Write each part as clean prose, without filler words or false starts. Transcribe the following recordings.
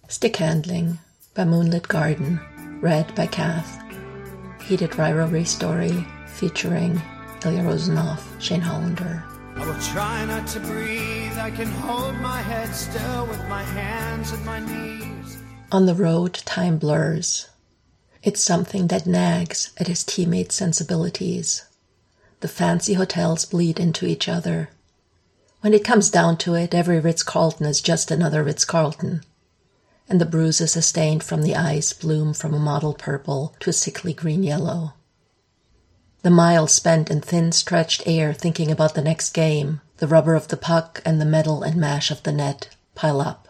Stick Handling by Moonlit Garden, read by Kath. Heated Rivalry Story featuring Ilya Rozanov, Shane Hollander. I will try not to breathe. I can hold my head still with my hands at my knees. On the road, time blurs. It's something that nags at his teammates' sensibilities. The fancy hotels bleed into each other. When it comes down to it, every Ritz-Carlton is just another Ritz-Carlton. And the bruises sustained from the ice bloom from a mottled purple to a sickly green-yellow. The miles spent in thin, stretched air thinking about the next game, the rubber of the puck and the metal and mash of the net pile up.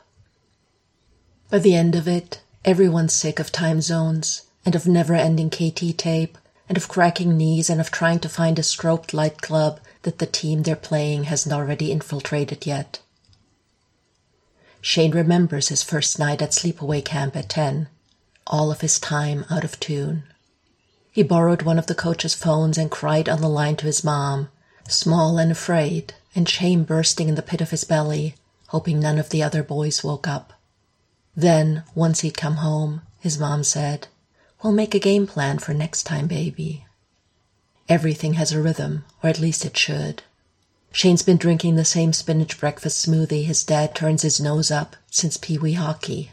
By the end of it, everyone's sick of time zones and of never-ending KT tape and of cracking knees and of trying to find a strobed light club that the team they're playing hasn't already infiltrated yet. Shane remembers his first night at sleepaway camp at 10, all of his time out of tune. He borrowed one of the coach's phones and cried on the line to his mom, small and afraid, and shame bursting in the pit of his belly, hoping none of the other boys woke up. Then, once he'd come home, his mom said, "We'll make a game plan for next time, baby." Everything has a rhythm, or at least it should. Shane's been drinking the same spinach breakfast smoothie his dad turns his nose up since Pee-wee hockey.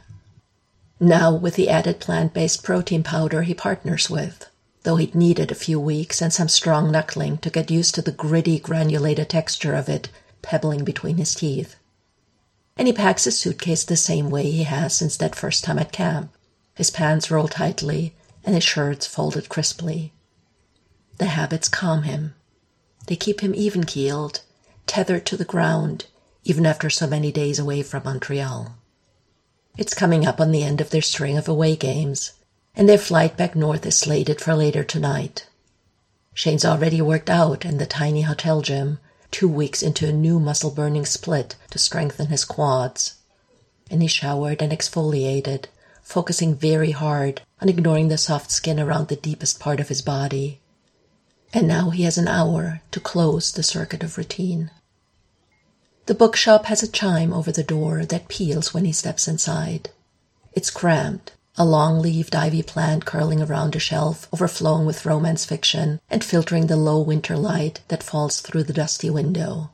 Now with the added plant-based protein powder he partners with, though he'd needed a few weeks and some strong knuckling to get used to the gritty, granulated texture of it pebbling between his teeth. And he packs his suitcase the same way he has since that first time at camp, his pants rolled tightly and his shirts folded crisply. The habits calm him. They keep him even-keeled, tethered to the ground, even after so many days away from Montreal. It's coming up on the end of their string of away games, and their flight back north is slated for later tonight. Shane's already worked out in the tiny hotel gym, 2 weeks into a new muscle-burning split to strengthen his quads. And he showered and exfoliated, focusing very hard on ignoring the soft skin around the deepest part of his body. And now he has an hour to close the circuit of routine. The bookshop has a chime over the door that peals when he steps inside. It's cramped, a long-leaved ivy plant curling around a shelf overflowing with romance fiction and filtering the low winter light that falls through the dusty window.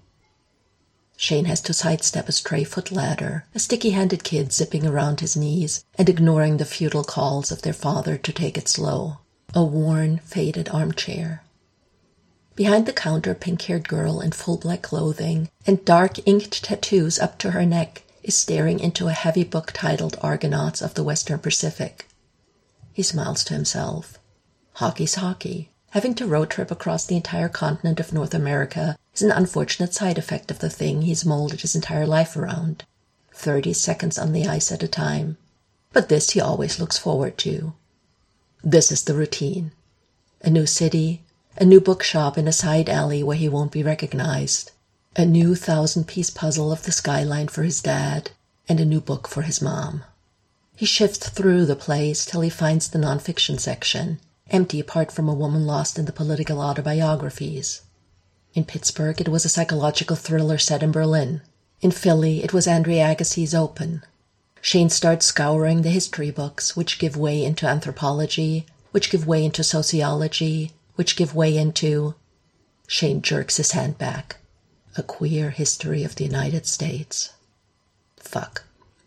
Shane has to sidestep a stray footladder, a sticky-handed kid zipping around his knees and ignoring the futile calls of their father to take it slow. A worn, faded armchair. Behind the counter, a pink-haired girl in full black clothing and dark inked tattoos up to her neck is staring into a heavy book titled Argonauts of the Western Pacific. He smiles to himself. Hockey's hockey. Having to road trip across the entire continent of North America is an unfortunate side effect of the thing he's molded his entire life around. 30 seconds on the ice at a time. But this he always looks forward to. This is the routine. A new city, a new bookshop in a side alley where he won't be recognized, a new 1,000-piece puzzle of the skyline for his dad, and a new book for his mom. He shifts through the place till he finds the nonfiction section, empty apart from a woman lost in the political autobiographies. In Pittsburgh, it was a psychological thriller set in Berlin. In Philly, it was Andre Agassi's Open. Shane starts scouring the history books, which give way into anthropology, which give way into sociology, which give way into... Shane jerks his hand back. A Queer History of the United States. Fuck.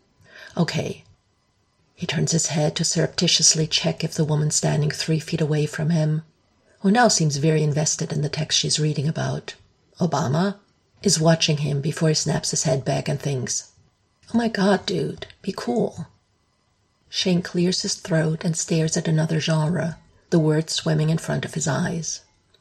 Okay. He turns his head to surreptitiously check if the woman standing 3 feet away from him, who now seems very invested in the text she's reading about, Obama, is watching him before he snaps his head back and thinks, "Oh my God, dude, be cool." Shane clears his throat and stares at another genre, the words swimming in front of his eyes.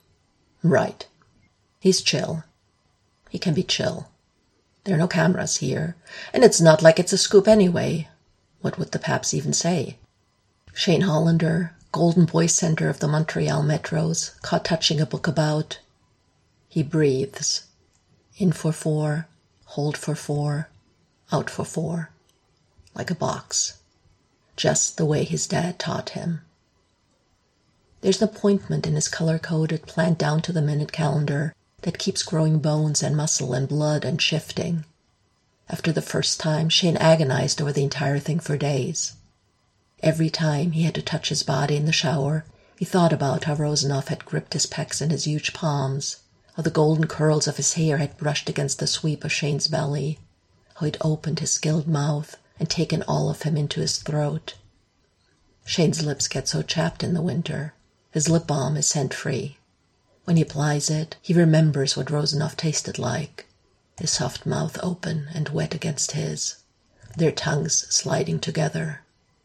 Right. He's chill. He can be chill. There are no cameras here, and it's not like it's a scoop anyway. What would the paps even say? Shane Hollander, golden voice center of the Montreal metros, caught touching a book about... He breathes. In for 4, hold for 4, out for 4. Like a box. Just the way his dad taught him. There's an appointment in his color-coded, planned down to the minute calendar that keeps growing bones and muscle and blood and shifting. After the first time, Shane agonized over the entire thing for days. Every time he had to touch his body in the shower, he thought about how Rozanov had gripped his pecs in his huge palms, how the golden curls of his hair had brushed against the sweep of Shane's belly, how he'd opened his skilled mouth and taken all of him into his throat. Shane's lips get so chapped in the winter. His lip balm is scent-free. When he applies it, he remembers what Rozanov tasted like, his soft mouth open and wet against his, their tongues sliding together.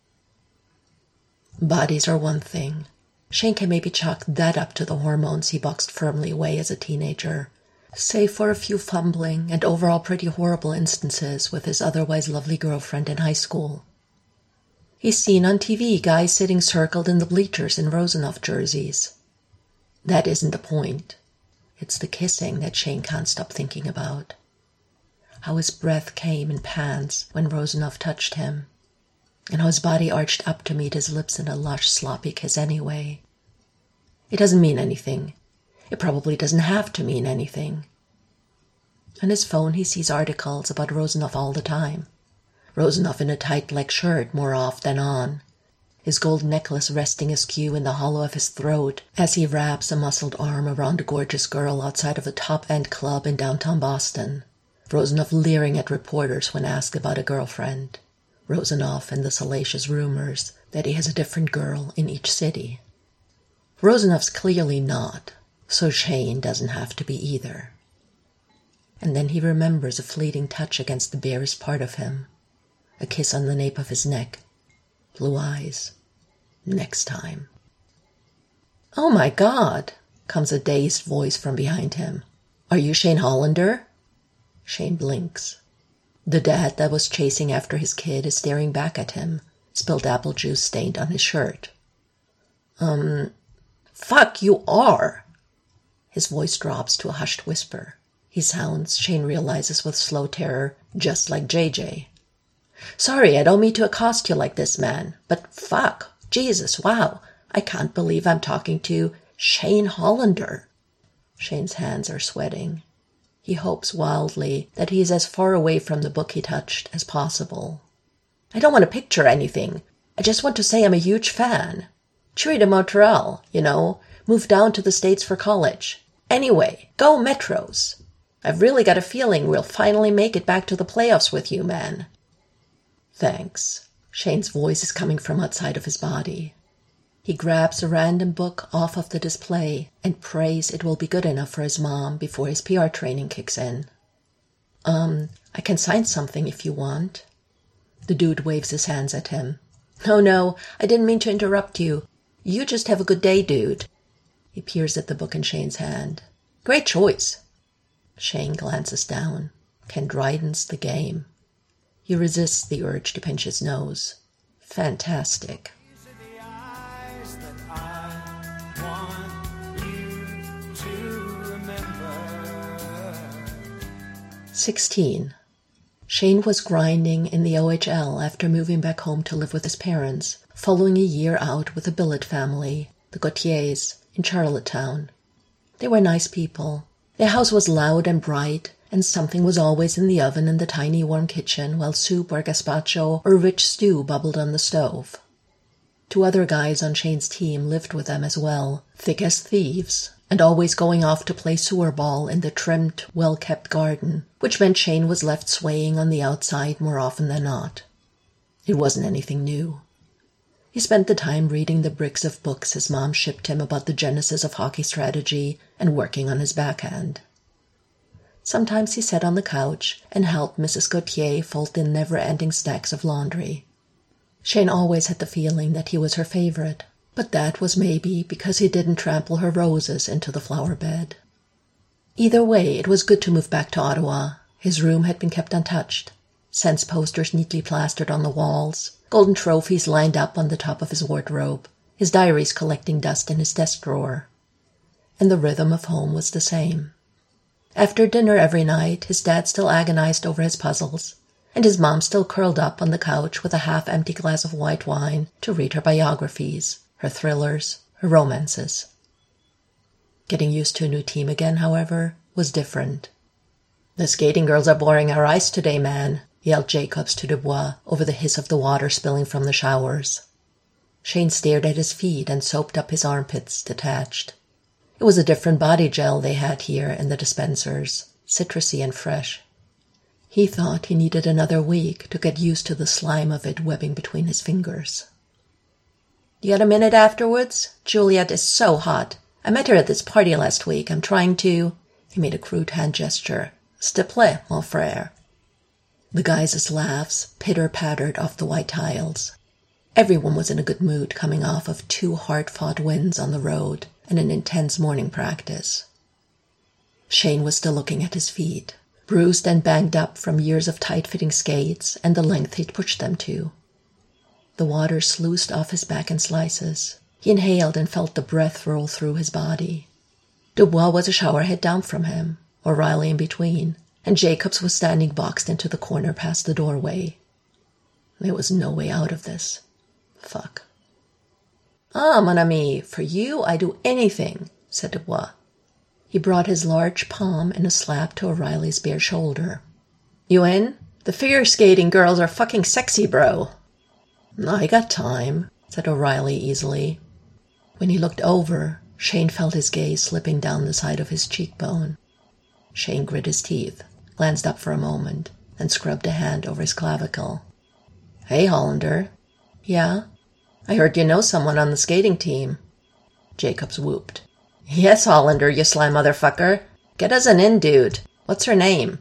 Bodies are one thing. Shane can maybe chalk that up to the hormones he boxed firmly away as a teenager, save for a few fumbling and overall pretty horrible instances with his otherwise lovely girlfriend in high school. He's seen on TV guys sitting circled in the bleachers in Rozanov jerseys. That isn't the point. It's the kissing that Shane can't stop thinking about. How his breath came in pants when Rozanov touched him, and how his body arched up to meet his lips in a lush, sloppy kiss anyway. It doesn't mean anything. It probably doesn't have to mean anything. On his phone he sees articles about Rozanov all the time. Rozanov in a tight black shirt more off than on, his gold necklace resting askew in the hollow of his throat as he wraps a muscled arm around a gorgeous girl outside of a top-end club in downtown Boston. Rozanov leering at reporters when asked about a girlfriend. Rozanov and the salacious rumors that he has a different girl in each city. Rozanov's clearly not, so Shane doesn't have to be either. And then he remembers a fleeting touch against the barest part of him, a kiss on the nape of his neck, blue eyes. Next time. "Oh my God," comes a dazed voice from behind him. "Are you Shane Hollander?" Shane blinks. The dad that was chasing after his kid is staring back at him, spilled apple juice stained on his shirt. Fuck, you are!" His voice drops to a hushed whisper. He sounds, Shane realizes with slow terror, just like JJ. "Sorry, I don't mean to accost you like this, man, but fuck, Jesus, wow, I can't believe I'm talking to Shane Hollander." Shane's hands are sweating. He hopes wildly that he is as far away from the book he touched as possible. "I don't want to picture anything. I just want to say I'm a huge fan. Cheery to Montreal, you know, moved down to the States for college. Anyway, go Metros. I've really got a feeling we'll finally make it back to the playoffs with you, man." "Thanks." Shane's voice is coming from outside of his body. He grabs a random book off of the display and prays it will be good enough for his mom before his PR training kicks in. I can sign something if you want." The dude waves his hands at him. No, I didn't mean to interrupt you. You just have a good day, dude." He peers at the book in Shane's hand. "Great choice." Shane glances down. Ken Dryden's The Game. He resists the urge to pinch his nose. Fantastic. 16. Shane was grinding in the OHL after moving back home to live with his parents, following a year out with a billet family, the Gautiers, in Charlottetown. They were nice people. Their house was loud and bright, and something was always in the oven in the tiny warm kitchen while soup or gazpacho or rich stew bubbled on the stove. 2 other guys on Shane's team lived with them as well, thick as thieves, and always going off to play sewer ball in the trimmed, well-kept garden, which meant Shane was left swaying on the outside more often than not. It wasn't anything new. He spent the time reading the bricks of books his mom shipped him about the genesis of hockey strategy and working on his backhand. Sometimes he sat on the couch and helped Mrs. Gautier fold in never-ending stacks of laundry. Shane always had the feeling that he was her favorite, but that was maybe because he didn't trample her roses into the flower bed. Either way, it was good to move back to Ottawa. His room had been kept untouched. Sense posters neatly plastered on the walls, golden trophies lined up on the top of his wardrobe, his diaries collecting dust in his desk drawer. And the rhythm of home was the same. After dinner every night, his dad still agonized over his puzzles, and his mom still curled up on the couch with a half-empty glass of white wine to read her biographies, her thrillers, her romances. Getting used to a new team again, however, was different. "The skating girls are boring our ice today, man," yelled Jacobs to Dubois over the hiss of the water spilling from the showers. Shane stared at his feet and soaped up his armpits, detached. It was a different body gel they had here in the dispensers, citrusy and fresh. He thought he needed another week to get used to the slime of it webbing between his fingers. "You got a minute afterwards? Juliet is so hot. I met her at this party last week. I'm trying to—" He made a crude hand gesture. "S'il te plaît, mon frère." The guys' laughs pitter-pattered off the white tiles. Everyone was in a good mood coming off of 2 hard-fought wins on the road and an intense morning practice. Shane was still looking at his feet, bruised and banged up from years of tight-fitting skates and the length he'd pushed them to. The water sluiced off his back in slices. He inhaled and felt the breath roll through his body. Dubois was a shower head down from him, O'Reilly in between, and Jacobs was standing boxed into the corner past the doorway. There was no way out of this. Fuck. "Ah, mon ami, for you I'd do anything," said Dubois. He brought his large palm in a slap to O'Reilly's bare shoulder. "You in? The figure skating girls are fucking sexy, bro." "I got time," said O'Reilly easily. When he looked over, Shane felt his gaze slipping down the side of his cheekbone. Shane grit his teeth, glanced up for a moment, and scrubbed a hand over his clavicle. "Hey, Hollander." "Yeah?" "I heard you know someone on the skating team." Jacobs whooped. "Yes, Hollander, you sly motherfucker. Get us an in, dude. What's her name?"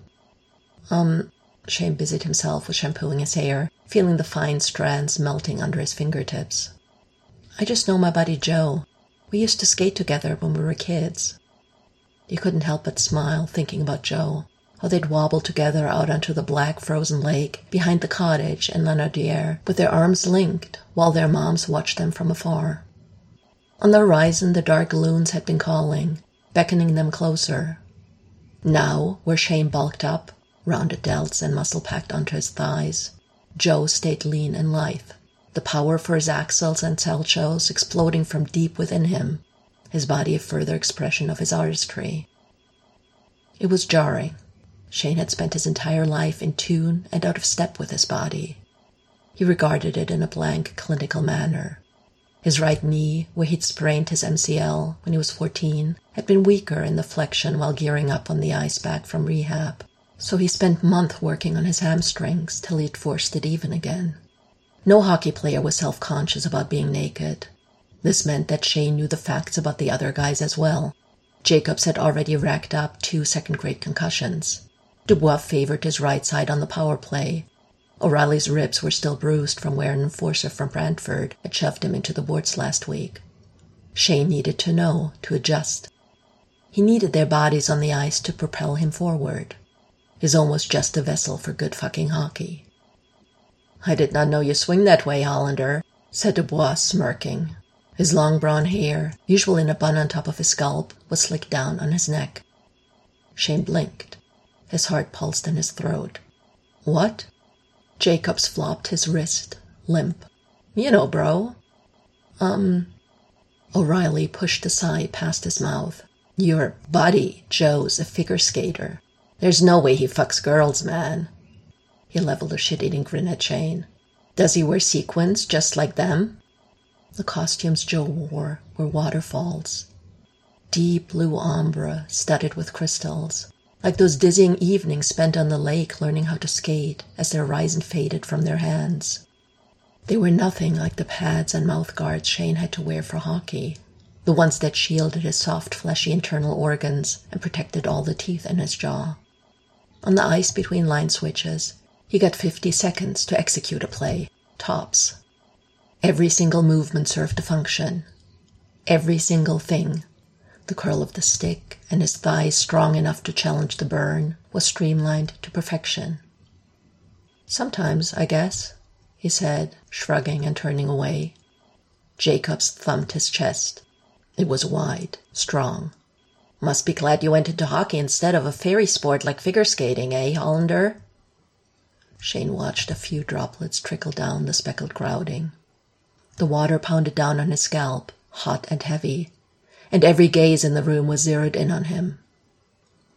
Shane busied himself with shampooing his hair, feeling the fine strands melting under his fingertips. "I just know my buddy Joe. We used to skate together when we were kids." He couldn't help but smile, thinking about Joe, how they'd wobble together out onto the black frozen lake behind the cottage in Lanaudière, with their arms linked while their moms watched them from afar. On the horizon, the dark loons had been calling, beckoning them closer. Now, where Shane bulked up, rounded delts and muscle packed onto his thighs, Joe stayed lean and lithe, the power for his axles and salchos exploding from deep within him, his body a further expression of his artistry. It was jarring. Shane had spent his entire life in tune and out of step with his body. He regarded it in a blank, clinical manner. His right knee, where he'd sprained his MCL when he was 14, had been weaker in the flexion while gearing up on the ice back from rehab, so he spent months working on his hamstrings till he'd forced it even again. No hockey player was self-conscious about being naked. This meant that Shane knew the facts about the other guys as well. Jacobs had already racked up 2 second-grade concussions. Dubois favored his right side on the power play. O'Reilly's ribs were still bruised from where an enforcer from Brantford had shoved him into the boards last week. Shane needed to know, to adjust. He needed their bodies on the ice to propel him forward. His own was just a vessel for good fucking hockey. "I did not know you swing that way, Hollander," said Dubois, smirking. His long brown hair, usually in a bun on top of his scalp, was slicked down on his neck. Shane blinked. His heart pulsed in his throat. "What?" Jacobs flopped his wrist, limp. "You know, bro." O'Reilly pushed a sigh past his mouth. "Your buddy, Joe's a figure skater. There's no way he fucks girls, man." He leveled a shit-eating grin at Shane. "Does he wear sequins just like them?" The costumes Joe wore were waterfalls. Deep blue ombre studded with crystals, like those dizzying evenings spent on the lake learning how to skate as the horizon faded from their hands. They were nothing like the pads and mouth guards Shane had to wear for hockey, the ones that shielded his soft, fleshy internal organs and protected all the teeth in his jaw. On the ice between line switches, he got 50 seconds to execute a play, tops. Every single movement served a function. Every single thing. The curl of the stick and his thighs strong enough to challenge the burn was streamlined to perfection. "Sometimes, I guess," he said, shrugging and turning away. Jacobs thumped his chest. It was wide, strong. "Must be glad you went into hockey instead of a fairy sport like figure skating, eh, Hollander?" Shane watched a few droplets trickle down the speckled grouting. The water pounded down on his scalp, hot and heavy, and every gaze in the room was zeroed in on him.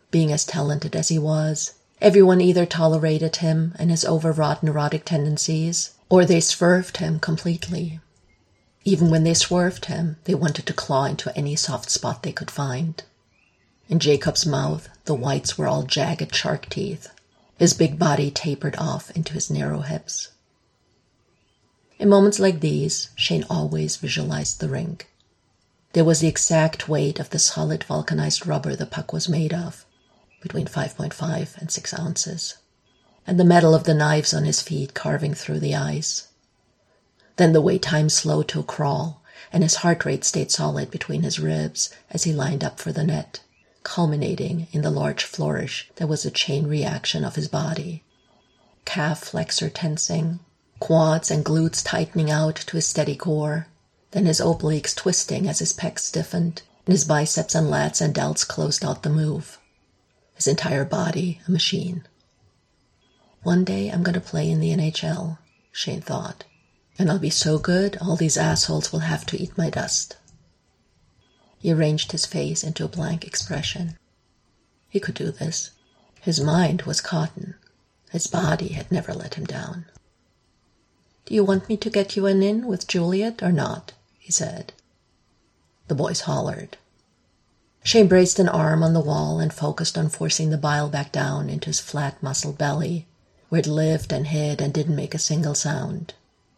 Being as talented as he was, everyone either tolerated him and his overwrought neurotic tendencies, or they swerved him completely. Even when they swerved him, they wanted to claw into any soft spot they could find. In Jacob's mouth, the whites were all jagged shark teeth. His big body tapered off into his narrow hips. In moments like these, Shane always visualized the rink. There was the exact weight of the solid vulcanized rubber the puck was made of, between 5.5 and 6 ounces, and the metal of the knives on his feet carving through the ice. Then the way time slowed to a crawl, and his heart rate stayed solid between his ribs as he lined up for the net, culminating in the large flourish that was a chain reaction of his body. Calf flexor tensing, quads and glutes tightening out to his steady core, then his obliques twisting as his pecs stiffened, and his biceps and lats and delts closed out the move. His entire body a machine. One day I'm going to play in the NHL, Shane thought, and I'll be so good all these assholes will have to eat my dust. He arranged his face into a blank expression. He could do this. His mind was cotton. His body had never let him down. "Do you want me to get you an in with Juliet or not?" he said. The boys hollered. Shane braced an arm on the wall and focused on forcing the bile back down into his flat muscled belly, where it lived and hid and didn't make a single sound.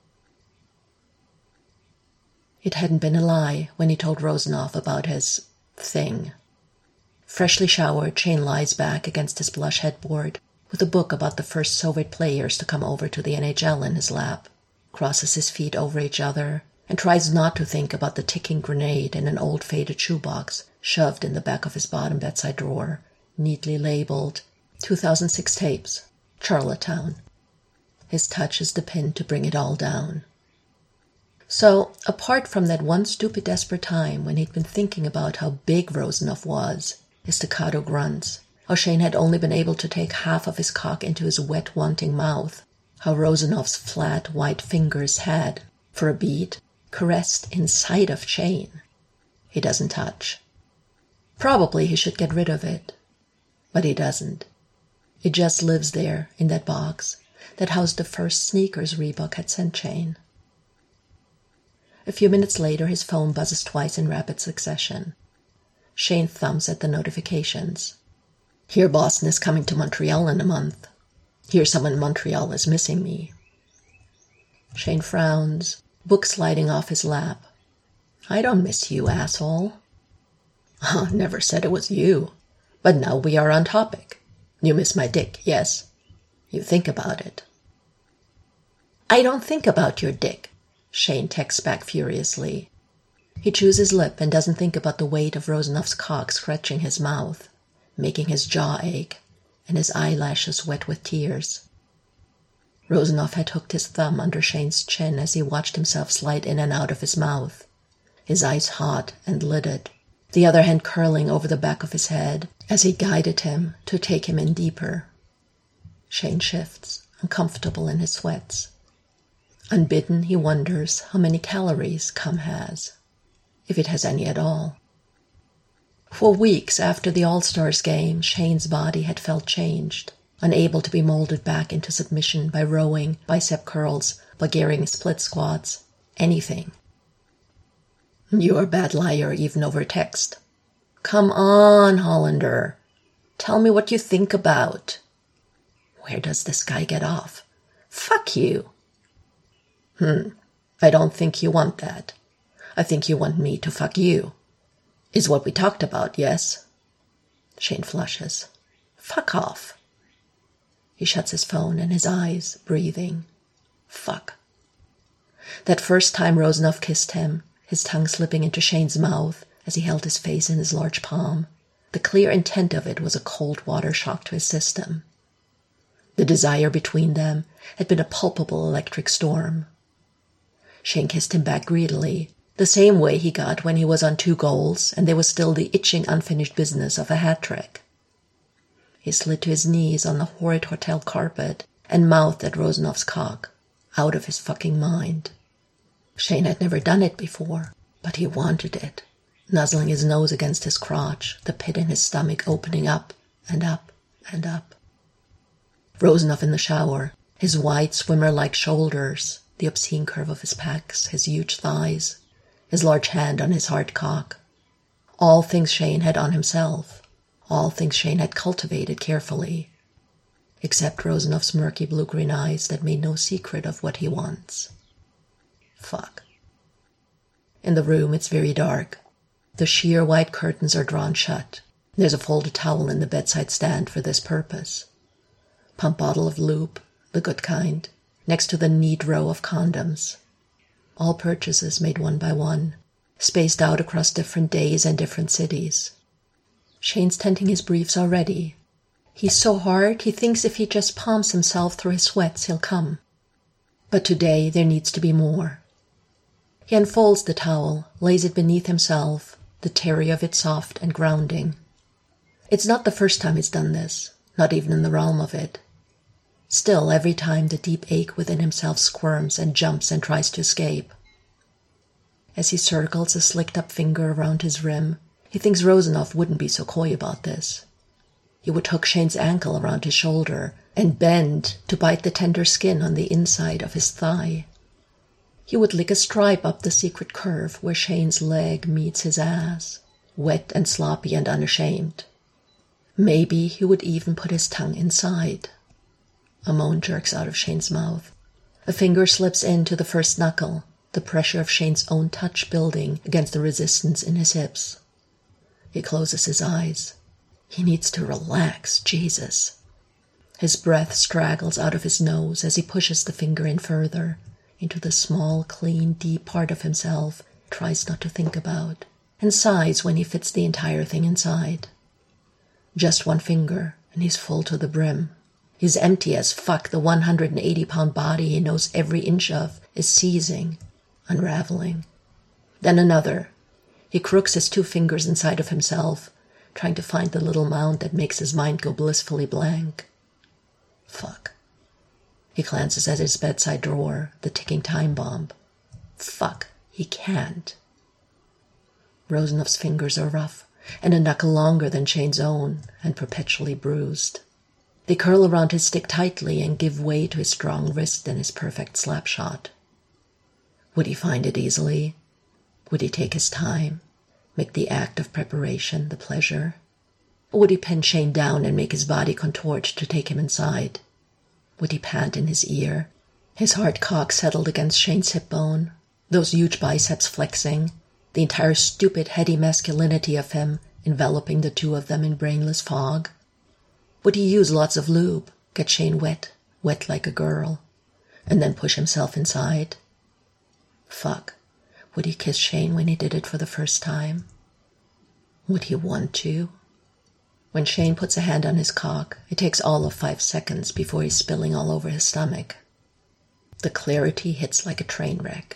It hadn't been a lie when he told Rozanov about his thing. Freshly showered, Shane lies back against his plush headboard with a book about the first Soviet players to come over to the NHL in his lap, crosses his feet over each other, and tries not to think about the ticking grenade in an old faded shoebox shoved in the back of his bottom bedside drawer, neatly labeled 2006 tapes, Charlottetown. His touch is the pin to bring it all down. So, apart from that one stupid desperate time when he'd been thinking about how big Rozanov was, his staccato grunts, how Shane had only been able to take half of his cock into his wet, wanting mouth, how Rozanov's flat, white fingers had, for a beat, caressed inside of Shane, he doesn't touch. Probably he should get rid of it, but he doesn't. It just lives there in that box that housed the first sneakers Reebok had sent Shane. A few minutes later, his phone buzzes twice in rapid succession. Shane thumbs at the notifications. Hear Boston is coming to Montreal in a month. Hear someone in Montreal is missing me. Shane frowns, book sliding off his lap. I don't miss you, asshole. Never said it was you. But now we are on topic. You miss my dick, yes? You think about it. I don't think about your dick, Shane texts back furiously. He chews his lip and doesn't think about the weight of Rozanov's cock scratching his mouth, making his jaw ache, and his eyelashes wet with tears. Rozanov had hooked his thumb under Shane's chin as he watched himself slide in and out of his mouth, his eyes hot and lidded, the other hand curling over the back of his head as he guided him to take him in deeper. Shane shifts, uncomfortable in his sweats. Unbidden, he wonders how many calories cum has, if it has any at all. For weeks after the All-Stars game, Shane's body had felt changed, unable to be molded back into submission by rowing, bicep curls, Bulgarian split squats, anything. You're a bad liar even over text. Come on, Hollander. Tell me what you think about. Where does this guy get off? Fuck you. I don't think you want that. I think you want me to fuck you. Is what we talked about, yes? Shane flushes. Fuck off. He shuts his phone and his eyes, breathing. Fuck. That first time Rozanov kissed him, his tongue slipping into Shane's mouth as he held his face in his large palm, the clear intent of it was a cold water shock to his system. The desire between them had been a palpable electric storm. Shane kissed him back greedily, the same way he got when he was on 2 goals and there was still the itching unfinished business of a hat trick. He slid to his knees on the horrid hotel carpet and mouthed at Rozanov's cock, out of his fucking mind. Shane had never done it before, but he wanted it, nuzzling his nose against his crotch, the pit in his stomach opening up, and up and up. Rozanov in the shower, his wide swimmer-like shoulders, the obscene curve of his pecs, his huge thighs, his large hand on his hard cock. All things Shane had on himself, all things Shane had cultivated carefully, except Rosanov's murky blue-green eyes that made no secret of what he wants. Fuck. In the room, it's very dark. The sheer white curtains are drawn shut. There's a folded towel in the bedside stand for this purpose. Pump bottle of lube, the good kind, next to the neat row of condoms. All purchases made one by one, spaced out across different days and different cities. Shane's tenting his briefs already. He's so hard, he thinks if he just palms himself through his sweats, he'll come. But today there needs to be more. He unfolds the towel, lays it beneath himself, the terry of it soft and grounding. It's not the first time he's done this, not even in the realm of it. Still, every time the deep ache within himself squirms and jumps and tries to escape. As he circles a slicked-up finger around his rim, he thinks Rozanov wouldn't be so coy about this. He would hook Shane's ankle around his shoulder and bend to bite the tender skin on the inside of his thigh. He would lick a stripe up the secret curve where Shane's leg meets his ass, wet and sloppy and unashamed. Maybe he would even put his tongue inside. A moan jerks out of Shane's mouth. A finger slips into the first knuckle, the pressure of Shane's own touch building against the resistance in his hips. He closes his eyes. He needs to relax, Jesus. His breath straggles out of his nose as he pushes the finger in further, into the small, clean, deep part of himself he tries not to think about, and sighs when he fits the entire thing inside. Just one finger, and he's full to the brim. He's empty as fuck. The 180-pound body he knows every inch of is seizing, unraveling. Then another. He crooks his 2 fingers inside of himself, trying to find the little mound that makes his mind go blissfully blank. Fuck. He glances at his bedside drawer, the ticking time bomb. Fuck. He can't. Rosanov's fingers are rough, and a knuckle longer than Shane's own, and perpetually bruised. They curl around his stick tightly and give way to his strong wrist and his perfect slap shot. Would he find it easily? Would he take his time, make the act of preparation the pleasure? Or would he pin Shane down and make his body contort to take him inside? Would he pant in his ear, his hard cock settled against Shane's hip bone, those huge biceps flexing, the entire stupid, heady masculinity of him enveloping the two of them in brainless fog? Would he use lots of lube, get Shane wet, wet like a girl, and then push himself inside? Fuck. Would he kiss Shane when he did it for the first time? Would he want to? When Shane puts a hand on his cock, it takes all of 5 seconds before he's spilling all over his stomach. The clarity hits like a train wreck.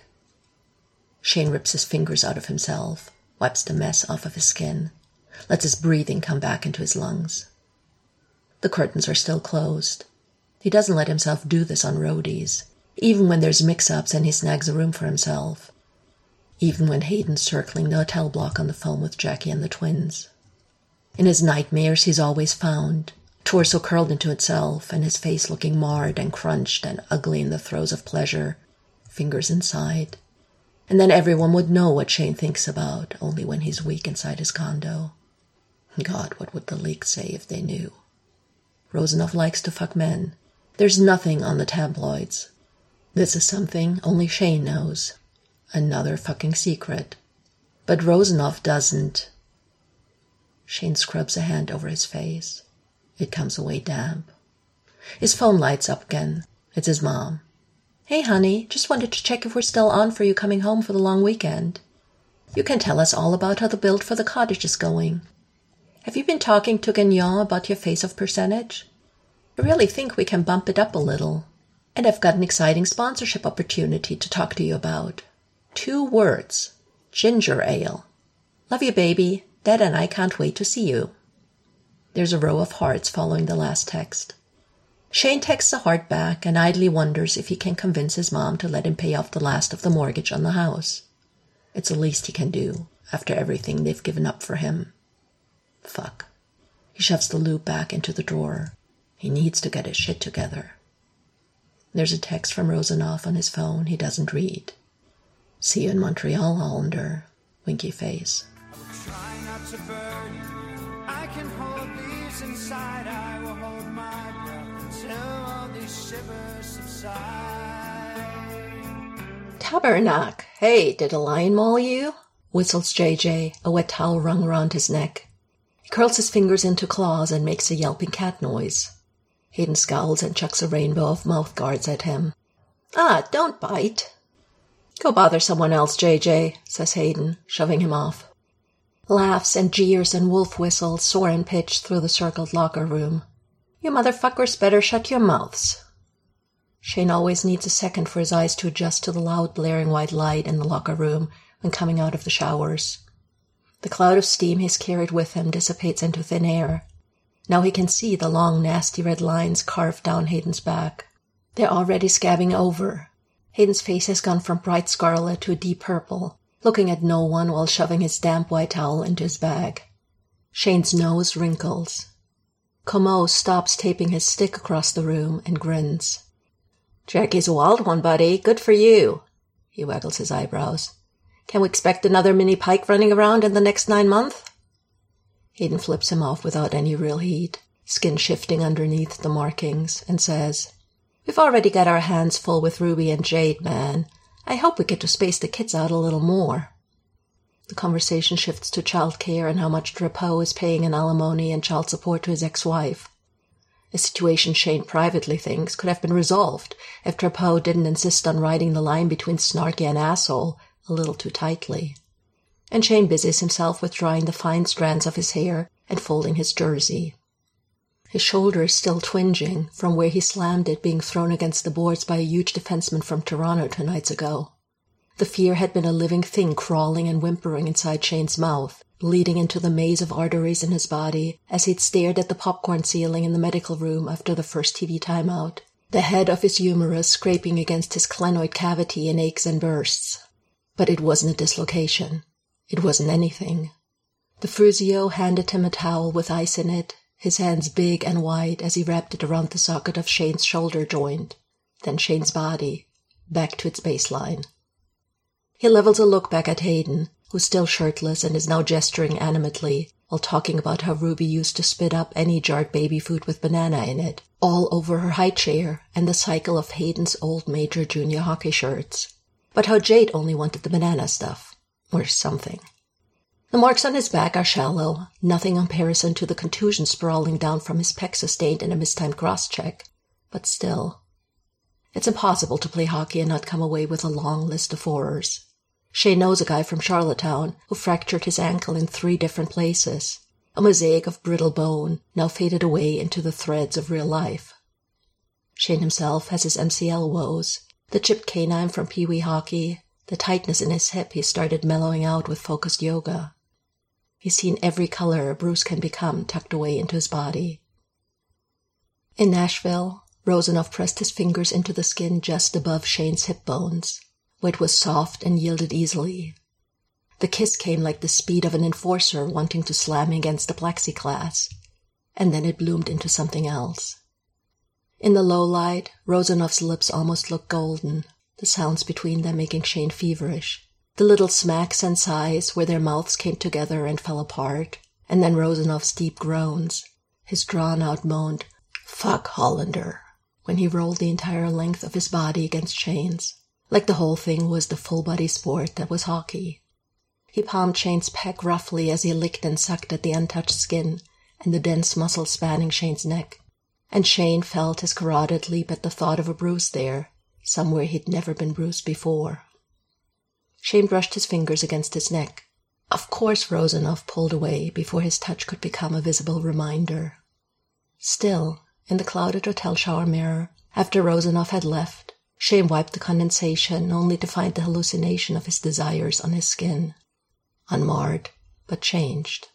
Shane rips his fingers out of himself, wipes the mess off of his skin, lets his breathing come back into his lungs. The curtains are still closed. He doesn't let himself do this on roadies, even when there's mix-ups and he snags a room for himself, even when Hayden's circling the hotel block on the phone with Jackie and the twins. In his nightmares he's always found, torso curled into itself and his face looking marred and crunched and ugly in the throes of pleasure, fingers inside. And then everyone would know what Shane thinks about, only when he's weak inside his condo. God, what would the leaks say if they knew? Rozanov likes to fuck men. There's nothing on the tabloids. This is something only Shane knows. Another fucking secret. But Rozanov doesn't. Shane scrubs a hand over his face. It comes away damp. His phone lights up again. It's his mom. Hey, honey, just wanted to check if we're still on for you coming home for the long weekend. You can tell us all about how the build for the cottage is going. Have you been talking to Gagnon about your face-off percentage? I really think we can bump it up a little. And I've got an exciting sponsorship opportunity to talk to you about. 2 words. Ginger ale. Love you, baby. Dad and I can't wait to see you. There's a row of hearts following the last text. Shane texts a heart back and idly wonders if he can convince his mom to let him pay off the last of the mortgage on the house. It's the least he can do, after everything they've given up for him. Fuck. He shoves the lube back into the drawer. He needs to get his shit together. There's a text from Rozanov on his phone he doesn't read. See you in Montreal, Hollander. Winky face. I will try not to burn you. I can hold these inside. I will hold my breath until all these shivers subside. Tabernacle! Hey, did a lion maul you? Whistles JJ, a wet towel wrung around his neck. He curls his fingers into claws and makes a yelping cat noise. Hayden scowls and chucks a rainbow of mouth guards at him. Ah, don't bite. Go bother someone else, JJ, says Hayden, shoving him off. Laughs and jeers and wolf whistles soar and pitch through the circled locker room. You motherfuckers better shut your mouths. Shane always needs a second for his eyes to adjust to the loud blaring white light in the locker room when coming out of the showers. The cloud of steam he's carried with him dissipates into thin air. Now he can see the long, nasty red lines carved down Hayden's back. They're already scabbing over. Hayden's face has gone from bright scarlet to a deep purple, looking at no one while shoving his damp white towel into his bag. Shane's nose wrinkles. Comeau stops taping his stick across the room and grins. Jackie's a wild one, buddy. Good for you. He waggles his eyebrows. Can we expect another mini pike running around in the next 9 months? Hayden flips him off without any real heat, skin shifting underneath the markings, and says, We've already got our hands full with Ruby and Jade, man. I hope we get to space the kids out a little more. The conversation shifts to childcare and how much Drapeau is paying in alimony and child support to his ex-wife. A situation Shane privately thinks could have been resolved if Drapeau didn't insist on riding the line between snarky and asshole a little too tightly. And Shane busies himself with drying the fine strands of his hair and folding his jersey. His shoulder is still twinging from where he slammed it being thrown against the boards by a huge defenseman from Toronto 2 nights ago. The fear had been a living thing crawling and whimpering inside Shane's mouth, bleeding into the maze of arteries in his body as he'd stared at the popcorn ceiling in the medical room after the first TV timeout, the head of his humerus scraping against his clenoid cavity in aches and bursts. But it wasn't a dislocation. It wasn't anything. The physio handed him a towel with ice in it, his hands big and wide as he wrapped it around the socket of Shane's shoulder joint, then Shane's body, back to its baseline. He levels a look back at Hayden, who's still shirtless and is now gesturing animately while talking about how Ruby used to spit up any jarred baby food with banana in it, all over her high chair and the cycle of Hayden's old major junior hockey shirts. But how Jade only wanted the banana stuff, or something. The marks on his back are shallow, nothing in comparison to the contusion sprawling down from his pec sustained in a mistimed cross-check, but still. It's impossible to play hockey and not come away with a long list of horrors. Shane knows a guy from Charlottetown who fractured his ankle in 3 different places, a mosaic of brittle bone now faded away into the threads of real life. Shane himself has his MCL woes, the chipped canine from Pee-wee hockey, the tightness in his hip he started mellowing out with focused yoga. He's seen every color a bruise can become tucked away into his body. In Nashville, Rozanov pressed his fingers into the skin just above Shane's hip bones, where it was soft and yielded easily. The kiss came like the speed of an enforcer wanting to slam against the plexiglass, and then it bloomed into something else. In the low light, Rozanov's lips almost looked golden, the sounds between them making Shane feverish, the little smacks and sighs where their mouths came together and fell apart, and then Rozanov's deep groans, his drawn-out moaned, "Fuck Hollander," when he rolled the entire length of his body against Shane's, like the whole thing was the full-body sport that was hockey. He palmed Shane's pec roughly as he licked and sucked at the untouched skin and the dense muscles spanning Shane's neck, and Shane felt his carotid leap at the thought of a bruise there, somewhere he'd never been bruised before. Shane brushed his fingers against his neck. Of course Rozanov pulled away before his touch could become a visible reminder. Still, in the clouded hotel shower mirror, after Rozanov had left, Shane wiped the condensation only to find the hallucination of his desires on his skin. Unmarred, but changed.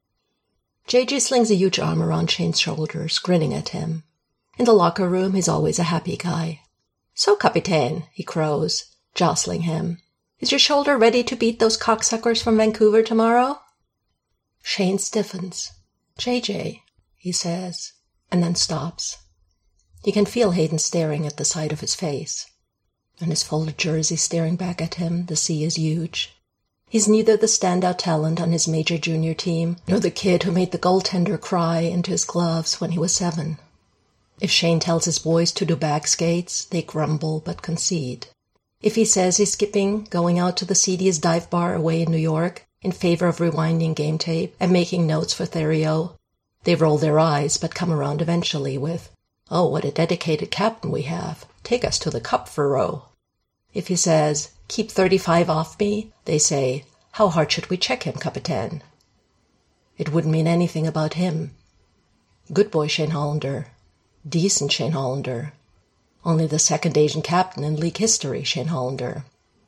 JJ slings a huge arm around Shane's shoulders, grinning at him. In the locker room, he's always a happy guy. "So, Capitaine," he crows, jostling him. "Is your shoulder ready to beat those cocksuckers from Vancouver tomorrow?" Shane stiffens. "JJ, he says, and then stops. He can feel Hayden staring at the side of his face. And his folded jersey staring back at him, the sea is huge. He's neither the standout talent on his major junior team, nor the kid who made the goaltender cry into his gloves when he was 7. If Shane tells his boys to do back skates, they grumble but concede. If he says he's skipping going out to the seediest dive bar away in New York in favor of rewinding game tape and making notes for Therio, they roll their eyes but come around eventually with, "Oh, what a dedicated captain we have. Take us to the cup for row." If he says, "Keep 35 off me," they say, "How hard should we check him, Capitaine?" It wouldn't mean anything about him. Good boy Shane Hollander. Decent Shane Hollander. Only the second Asian captain in league history, Shane Hollander.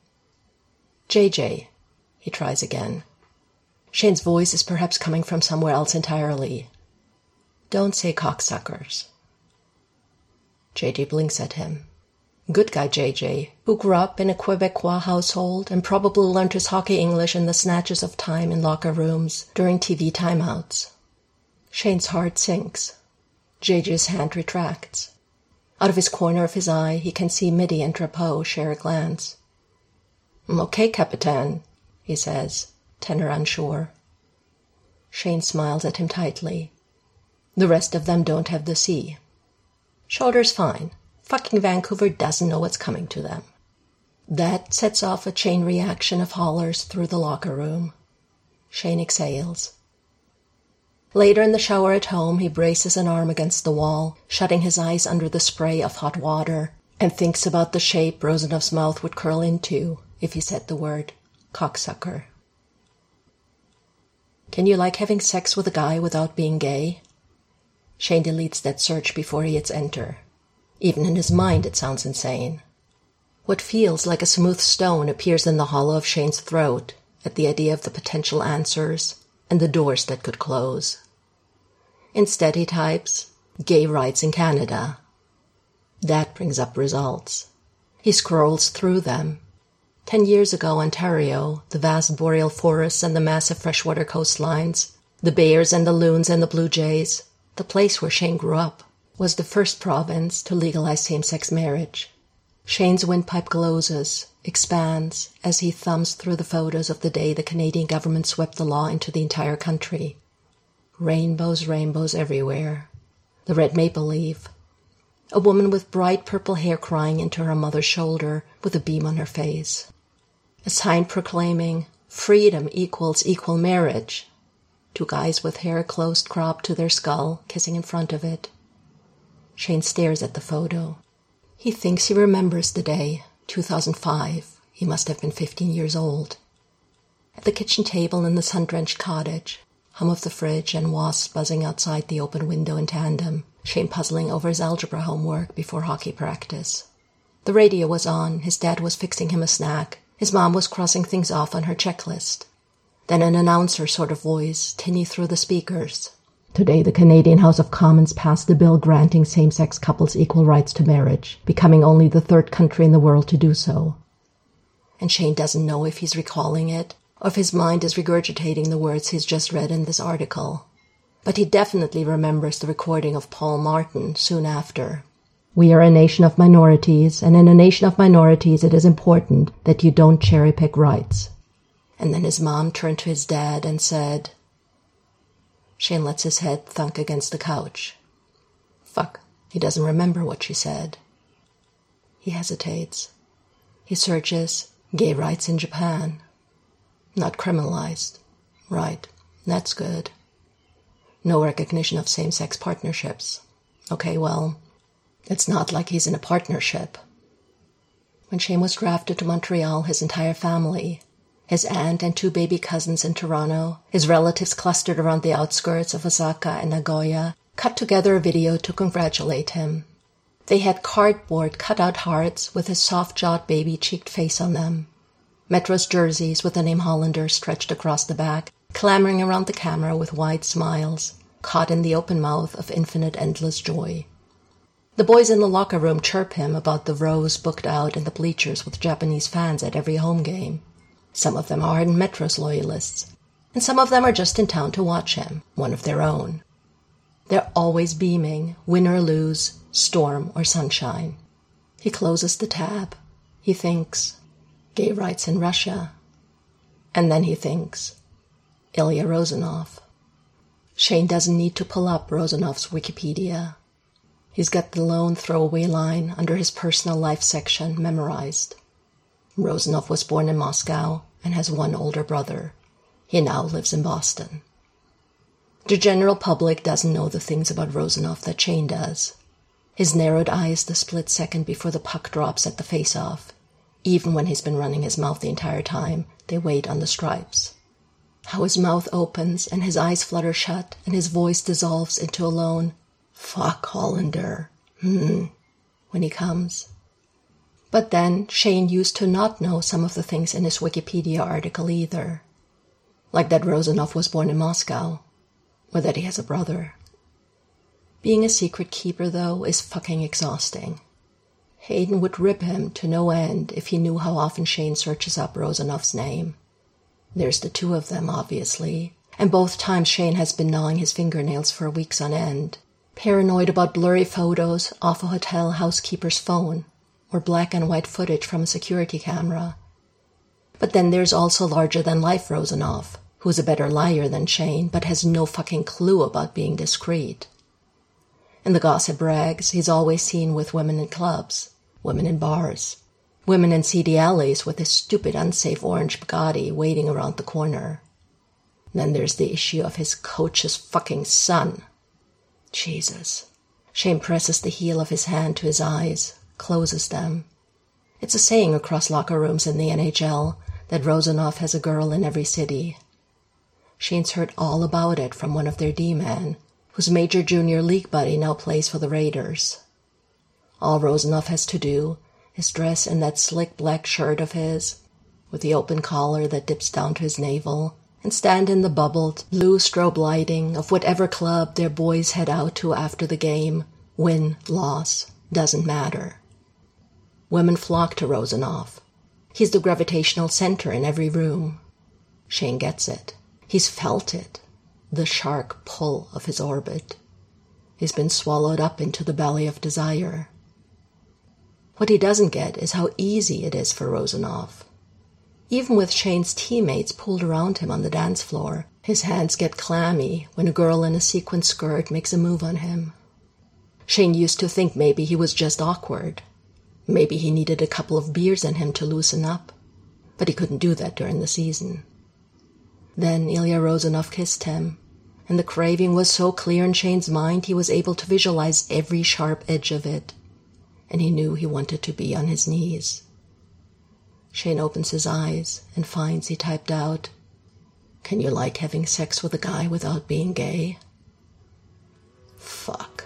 JJ, he tries again. Shane's voice is perhaps coming from somewhere else entirely. Don't say cocksuckers. JJ blinks at him. Good guy JJ, who grew up in a Quebecois household and probably learned his hockey English in the snatches of time in locker rooms during TV timeouts. Shane's heart sinks. JJ's hand retracts. Out of his corner of his eye, he can see Mitty and Drapeau share a glance. Okay, Capitaine, he says, tenor unsure. Shane smiles at him tightly. The rest of them don't have the C. Shoulder's fine. Fucking Vancouver doesn't know what's coming to them. That sets off a chain reaction of hollers through the locker room. Shane exhales. Later in the shower at home, he braces an arm against the wall, shutting his eyes under the spray of hot water, and thinks about the shape Rosanov's mouth would curl into if he said the word cocksucker. Can you like having sex with a guy without being gay? Shane deletes that search before he hits enter. Even in his mind it sounds insane. What feels like a smooth stone appears in the hollow of Shane's throat at the idea of the potential answers and the doors that could close. Instead he types, gay rights in Canada. That brings up results. He scrolls through them. 10 years ago, Ontario, the vast boreal forests and the massive freshwater coastlines, the bears and the loons and the blue jays, the place where Shane grew up, was the first province to legalize same-sex marriage. Shane's windpipe gloses, expands, as he thumbs through the photos of the day the Canadian government swept the law into the entire country. Rainbows, rainbows everywhere. The red maple leaf. A woman with bright purple hair crying into her mother's shoulder with a beam on her face. A sign proclaiming, freedom equals equal marriage. 2 guys with hair close cropped to their skull, kissing in front of it. Shane stares at the photo. He thinks he remembers the day, 2005. He must have been 15 years old. At the kitchen table in the sun-drenched cottage, hum of the fridge and wasps buzzing outside the open window in tandem, Shane puzzling over his algebra homework before hockey practice. The radio was on, his dad was fixing him a snack, his mom was crossing things off on her checklist. Then an announcer sort of voice, tinny through the speakers. Today the Canadian House of Commons passed a bill granting same-sex couples equal rights to marriage, becoming only the 3rd country in the world to do so. And Shane doesn't know if he's recalling it, or if his mind is regurgitating the words he's just read in this article. But he definitely remembers the recording of Paul Martin soon after. We are a nation of minorities, and in a nation of minorities it is important that you don't cherry-pick rights. And then his mom turned to his dad and said... Shane lets his head thunk against the couch. Fuck, he doesn't remember what she said. He hesitates. He searches gay rights in Japan. Not criminalized. Right, that's good. No recognition of same-sex partnerships. Okay, well, it's not like he's in a partnership. When Shane was drafted to Montreal, his entire family, his aunt and 2 baby cousins in Toronto, his relatives clustered around the outskirts of Osaka and Nagoya, cut together a video to congratulate him. They had cardboard cut-out hearts with his soft-jawed baby-cheeked face on them. Metro's jerseys with the name Hollander stretched across the back, clamoring around the camera with wide smiles, caught in the open mouth of infinite endless joy. The boys in the locker room chirp him about the rows booked out in the bleachers with Japanese fans at every home game. Some of them are ardent Metros loyalists, and some of them are just in town to watch him, one of their own. They're always beaming, win or lose, storm or sunshine. He closes the tab. He thinks, gay rights in Russia. And then he thinks, Ilya Rozanov. Shane doesn't need to pull up Rozanov's Wikipedia. He's got the lone throwaway line under his personal life section memorized. Rozanov was born in Moscow and has one older brother. He now lives in Boston. The general public doesn't know the things about Rozanov that Shane does. His narrowed eyes the split second before the puck drops at the face-off. Even when he's been running his mouth the entire time, they wait on the stripes. How his mouth opens and his eyes flutter shut and his voice dissolves into a lone, "Fuck Hollander, when he comes. But then Shane used to not know some of the things in his Wikipedia article either. Like that Rozanov was born in Moscow, or that he has a brother. Being a secret keeper, though, is fucking exhausting. Hayden would rip him to no end if he knew how often Shane searches up Rozanov's name. There's the two of them, obviously, and both times Shane has been gnawing his fingernails for weeks on end, paranoid about blurry photos off a hotel housekeeper's phone, or black and white footage from a security camera. But then there's also larger-than-life Rozanov, who's a better liar than Shane, but has no fucking clue about being discreet. In the gossip rags, he's always seen with women in clubs, women in bars, women in seedy alleys with his stupid unsafe orange Bugatti waiting around the corner. Then there's the issue of his coach's fucking son. Jesus. Shane presses the heel of his hand to his eyes, closes them. It's a saying across locker rooms in the NHL that Rozanov has a girl in every city. Shane's heard all about it from one of their D-men, whose major junior league buddy now plays for the Raiders. All Rozanov has to do is dress in that slick black shirt of his, with the open collar that dips down to his navel, and stand in the bubbled, blue strobe lighting of whatever club their boys head out to after the game. Win, loss, doesn't matter. Women flock to Rozanov. He's the gravitational center in every room. Shane gets it. He's felt it. The shark pull of his orbit. He's been swallowed up into the belly of desire. What he doesn't get is how easy it is for Rozanov. Even with Shane's teammates pulled around him on the dance floor, his hands get clammy when a girl in a sequin skirt makes a move on him. Shane used to think maybe he was just awkward. Maybe he needed a couple of beers in him to loosen up, but he couldn't do that during the season. Then Ilya Rozanov kissed him, and the craving was so clear in Shane's mind he was able to visualize every sharp edge of it, and he knew he wanted to be on his knees. Shane opens his eyes and finds he typed out, "Can you like having sex with a guy without being gay?" Fuck.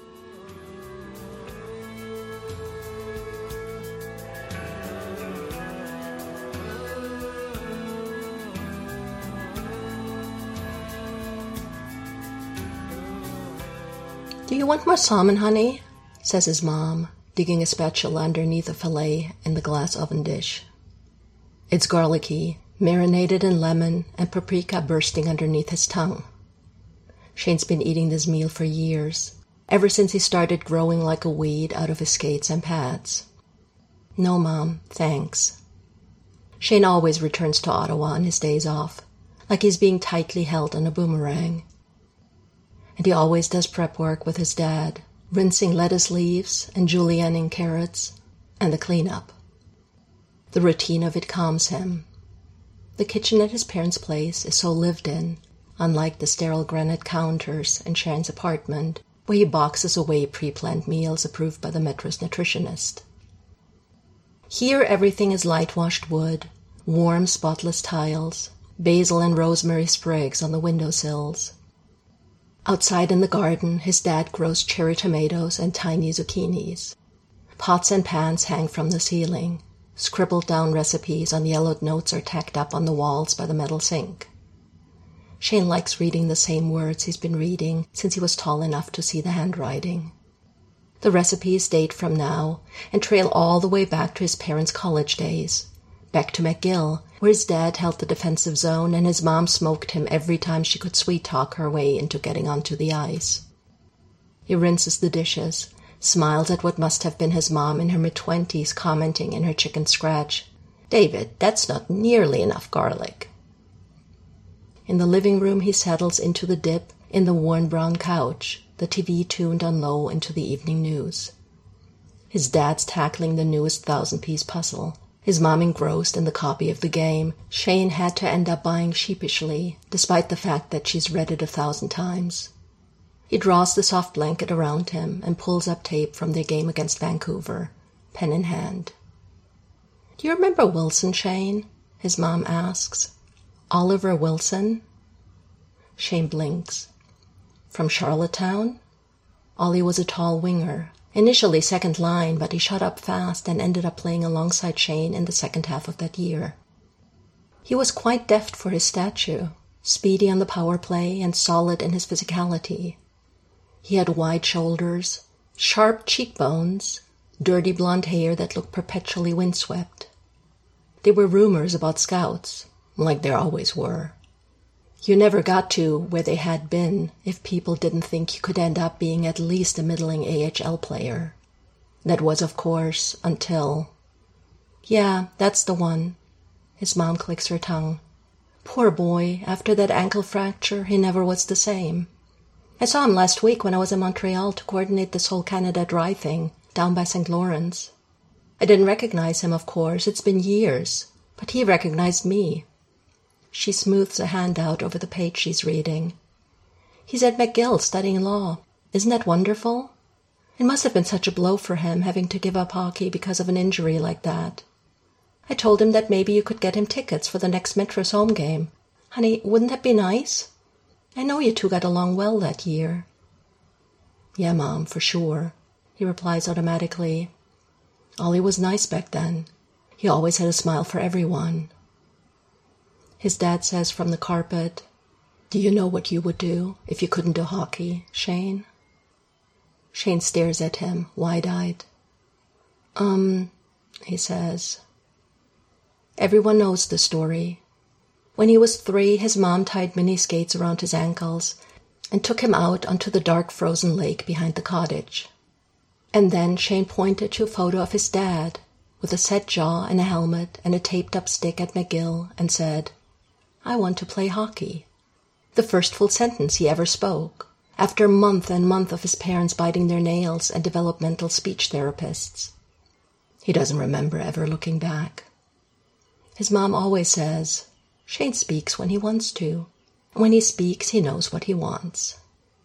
"Do you want more salmon, honey?" says his mom, digging a spatula underneath a fillet in the glass oven dish. It's garlicky, marinated in lemon and paprika bursting underneath his tongue. Shane's been eating this meal for years, ever since he started growing like a weed out of his skates and pads. "No, Mom, thanks." Shane always returns to Ottawa on his days off, like he's being tightly held on a boomerang. And he always does prep work with his dad, rinsing lettuce leaves and julienning carrots, and the cleanup. The routine of it calms him. The kitchen at his parents' place is so lived in, unlike the sterile granite counters in Shane's apartment, where he boxes away pre-planned meals approved by the Metro's nutritionist. Here everything is light-washed wood, warm, spotless tiles, basil and rosemary sprigs on the windowsills. Outside in the garden, his dad grows cherry tomatoes and tiny zucchinis. Pots and pans hang from the ceiling. Scribbled down recipes on yellowed notes are tacked up on the walls by the metal sink. Shane likes reading the same words he's been reading since he was tall enough to see the handwriting. The recipes date from now and trail all the way back to his parents' college days, back to McGill, where his dad held the defensive zone and his mom smoked him every time she could sweet-talk her way into getting onto the ice. He rinses the dishes, smiles at what must have been his mom in her mid-20s commenting in her chicken scratch, "David, that's not nearly enough garlic." In the living room he settles into the dip in the worn brown couch, the TV tuned on low into the evening news. His dad's tackling the newest 1,000-piece puzzle. His mom engrossed in the copy of the game Shane had to end up buying sheepishly, despite the fact that she's read it 1,000 times. He draws the soft blanket around him and pulls up tape from their game against Vancouver, pen in hand. "Do you remember Wilson, Shane?" his mom asks. "Oliver Wilson?" Shane blinks. "From Charlottetown?" Ollie was a tall winger, initially second line, but he shot up fast and ended up playing alongside Shane in the second half of that year. He was quite deft for his stature, speedy on the power play and solid in his physicality. He had wide shoulders, sharp cheekbones, dirty blonde hair that looked perpetually windswept. There were rumors about scouts, like there always were. You never got to where they had been if people didn't think you could end up being at least a middling AHL player. That was, of course, until... "Yeah, that's the one." His mom clicks her tongue. "Poor boy, after that ankle fracture, he never was the same. I saw him last week when I was in Montreal to coordinate this whole Canada Dry thing down by St. Lawrence. I didn't recognize him, of course, it's been years, but he recognized me." She smooths a hand out over the page she's reading. "He's at McGill studying law. Isn't that wonderful? It must have been such a blow for him having to give up hockey because of an injury like that. I told him that maybe you could get him tickets for the next Metros home game. Honey, wouldn't that be nice? I know you two got along well that year." "Yeah, Mom, for sure," he replies automatically. Ollie was nice back then. He always had a smile for everyone. His dad says from the carpet, "Do you know what you would do if you couldn't do hockey, Shane?" Shane stares at him, wide-eyed. He says. Everyone knows the story. When he was 3, his mom tied mini skates around his ankles and took him out onto the dark frozen lake behind the cottage. And then Shane pointed to a photo of his dad with a set jaw and a helmet and a taped-up stick at McGill and said, "I want to play hockey." The first full sentence he ever spoke, after a month and month of his parents biting their nails and developmental speech therapists. He doesn't remember ever looking back. His mom always says, "Shane speaks when he wants to. When he speaks, he knows what he wants."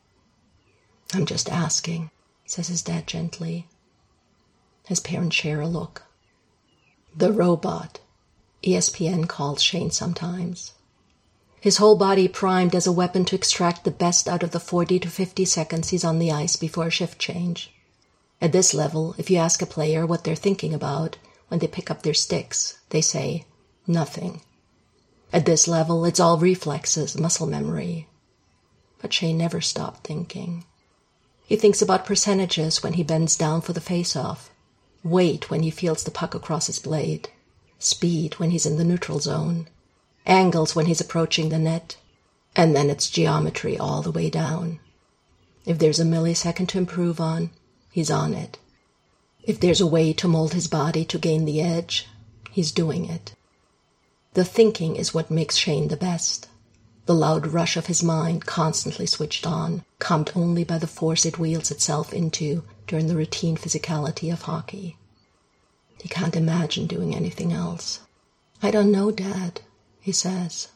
"I'm just asking," says his dad gently. His parents share a look. "The robot," ESPN calls Shane sometimes. His whole body primed as a weapon to extract the best out of the 40 to 50 seconds he's on the ice before a shift change. At this level, if you ask a player what they're thinking about when they pick up their sticks, they say, nothing. At this level, it's all reflexes, muscle memory. But Shane never stopped thinking. He thinks about percentages when he bends down for the face-off, weight when he feels the puck across his blade, speed when he's in the neutral zone, angles when he's approaching the net, and then it's geometry all the way down. If there's a millisecond to improve on, he's on it. If there's a way to mold his body to gain the edge, he's doing it. The thinking is what makes Shane the best. The loud rush of his mind, constantly switched on, calmed only by the force it wheels itself into during the routine physicality of hockey. He can't imagine doing anything else. "I don't know, Dad," he says.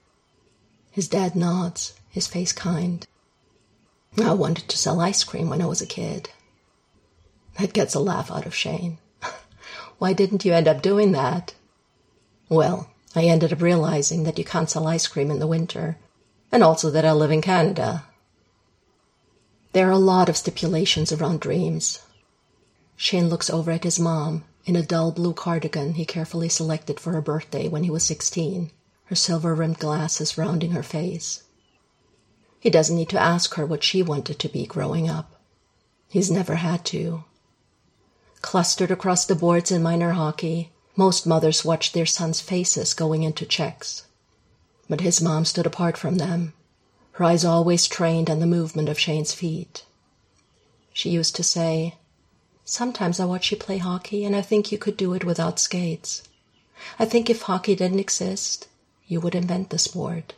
His dad nods, his face kind. "I wanted to sell ice cream when I was a kid." That gets a laugh out of Shane. "Why didn't you end up doing that?" "Well, I ended up realizing that you can't sell ice cream in the winter, and also that I live in Canada." There are a lot of stipulations around dreams. Shane looks over at his mom in a dull blue cardigan he carefully selected for her birthday when he was 16, her silver-rimmed glasses rounding her face. He doesn't need to ask her what she wanted to be growing up. He's never had to. Clustered across the boards in minor hockey, most mothers watched their sons' faces going into checks. But his mom stood apart from them, her eyes always trained on the movement of Shane's feet. She used to say, "Sometimes I watch you play hockey and I think you could do it without skates. I think if hockey didn't exist, you would invent the sport."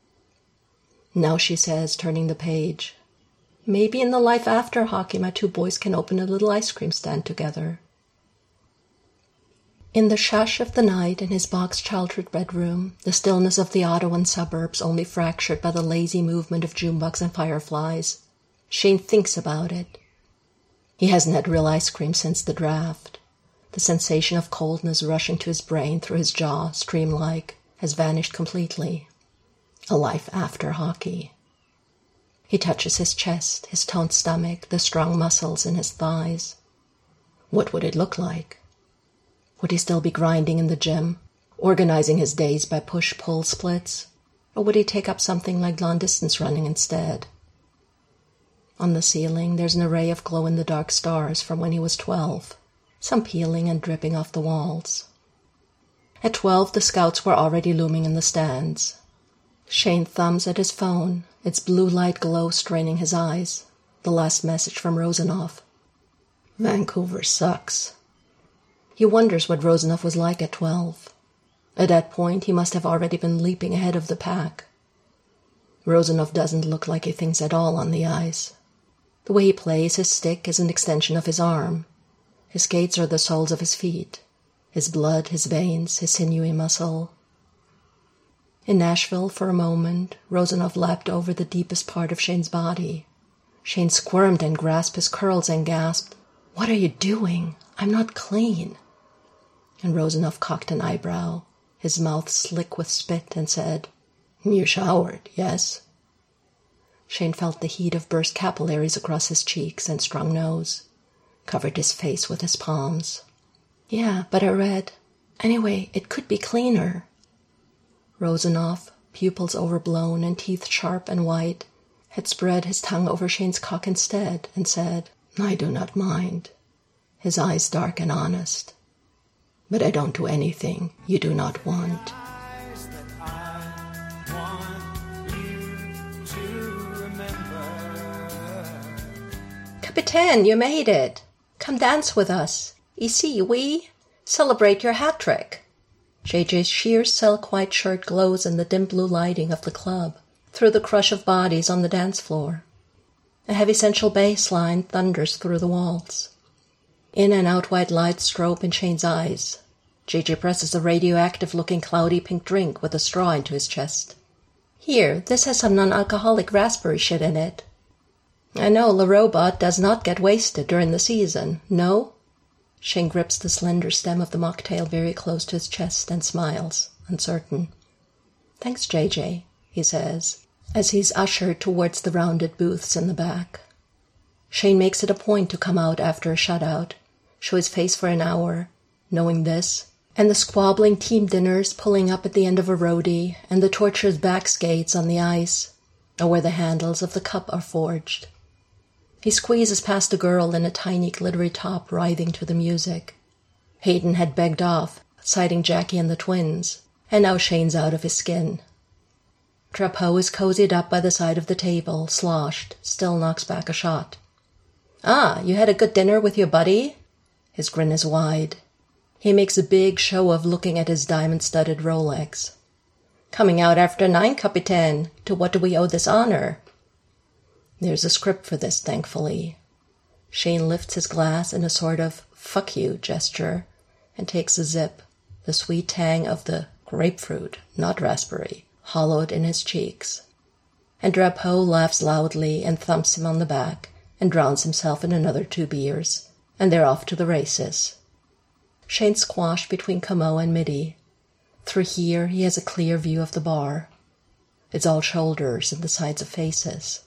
Now she says, turning the page, "Maybe in the life after hockey my two boys can open a little ice cream stand together." In the shush of the night in his box-sheltered bedroom, the stillness of the Ottawan suburbs only fractured by the lazy movement of Junebugs and fireflies, Shane thinks about it. He hasn't had real ice cream since the draft. The sensation of coldness rushing to his brain through his jaw, stream-like, has vanished completely. A life after hockey. He touches his chest, his toned stomach, the strong muscles in his thighs. What would it look like? Would he still be grinding in the gym, organizing his days by push-pull splits? Or would he take up something like long-distance running instead? On the ceiling, there's an array of glow-in-the-dark stars from when he was 12, some peeling and dripping off the walls. At 12, the scouts were already looming in the stands. Shane thumbs at his phone, its blue light glow straining his eyes. The last message from Rozanov. "Vancouver sucks." He wonders what Rozanov was like at 12. At that point, he must have already been leaping ahead of the pack. Rozanov doesn't look like he thinks at all on the ice. The way he plays his stick is an extension of his arm. His skates are the soles of his feet. His blood, his veins, his sinewy muscle. In Nashville, for a moment, Rozanov lapped over the deepest part of Shane's body. Shane squirmed and grasped his curls and gasped, "What are you doing? I'm not clean." And Rozanov cocked an eyebrow, his mouth slick with spit, and said, "You showered, yes?" Shane felt the heat of burst capillaries across his cheeks and strong nose, covered his face with his palms. "Yeah, but I read. Anyway, it could be cleaner." Rozanov, pupils overblown and teeth sharp and white, had spread his tongue over Shane's cock instead and said, "I do not mind," his eyes dark and honest. "But I don't do anything you do not want." "Capitaine, you made it! Come dance with us. Ici, oui? Celebrate your hat trick." JJ's sheer silk white shirt glows in the dim blue lighting of the club, through the crush of bodies on the dance floor. A heavy central bass line thunders through the waltz. In and out white lights strobe in Shane's eyes. JJ presses a radioactive-looking cloudy pink drink with a straw into his chest. "Here, this has some non-alcoholic raspberry shit in it." "I know Le Robot does not get wasted during the season, no?" Shane grips the slender stem of the mocktail very close to his chest and smiles, uncertain. "Thanks, JJ," he says, as he's ushered towards the rounded booths in the back. Shane makes it a point to come out after a shutout, show his face for an hour, knowing this, and the squabbling team dinners pulling up at the end of a roadie, and the tortured back skates on the ice, or where the handles of the cup are forged. He squeezes past a girl in a tiny glittery top writhing to the music. Hayden had begged off, citing Jackie and the twins, and now Shane's out of his skin. Drapeau is cozied up by the side of the table, sloshed, still knocks back a shot. "Ah, you had a good dinner with your buddy?" His grin is wide. He makes a big show of looking at his diamond-studded Rolex. "Coming out after 9, Capitaine. To what do we owe this honor?" There's a script for this, thankfully. Shane lifts his glass in a sort of "fuck you" gesture and takes a sip, the sweet tang of the grapefruit, not raspberry, hollowed in his cheeks. And Drapeau laughs loudly and thumps him on the back and drowns himself in another 2 beers, and they're off to the races. Shane's squashed between Comeau and Midi. Through here he has a clear view of the bar. It's all shoulders and the sides of faces.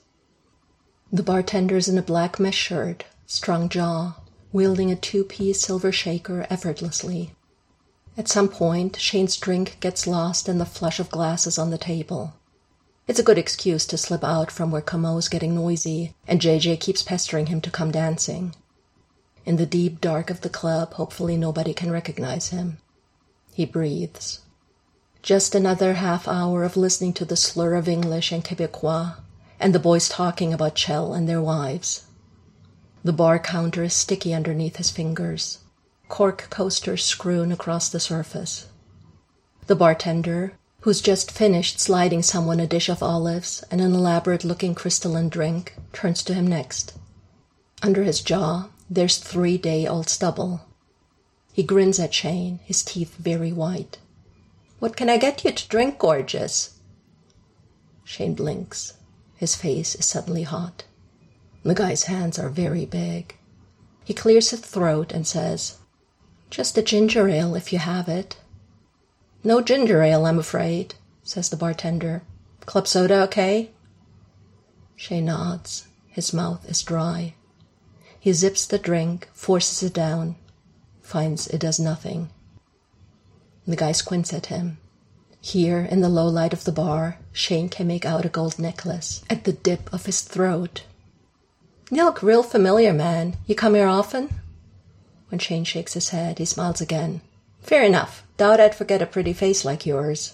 The bartender's in a black mesh shirt, strong jaw, wielding a 2-piece silver shaker effortlessly. At some point, Shane's drink gets lost in the flush of glasses on the table. It's a good excuse to slip out from where Comeau's getting noisy, and JJ keeps pestering him to come dancing. In the deep dark of the club, hopefully nobody can recognize him. He breathes. Just another half hour of listening to the slur of English and Quebecois, and the boys talking about Chell and their wives. The bar counter is sticky underneath his fingers. Cork coasters screwn across the surface. The bartender, who's just finished sliding someone a dish of olives and an elaborate-looking crystalline drink, turns to him next. Under his jaw, there's 3-day-old stubble. He grins at Shane, his teeth very white. "What can I get you to drink, gorgeous?" Shane blinks. His face is suddenly hot. The guy's hands are very big. He clears his throat and says, "Just a ginger ale, if you have it." "No ginger ale, I'm afraid," says the bartender. "Club soda, okay?" Shane nods. His mouth is dry. He zips the drink, forces it down, finds it does nothing. The guy squints at him. Here, in the low light of the bar, Shane can make out a gold necklace at the dip of his throat. "You look real familiar, man. You come here often?" When Shane shakes his head, he smiles again. "Fair enough. Doubt I'd forget a pretty face like yours."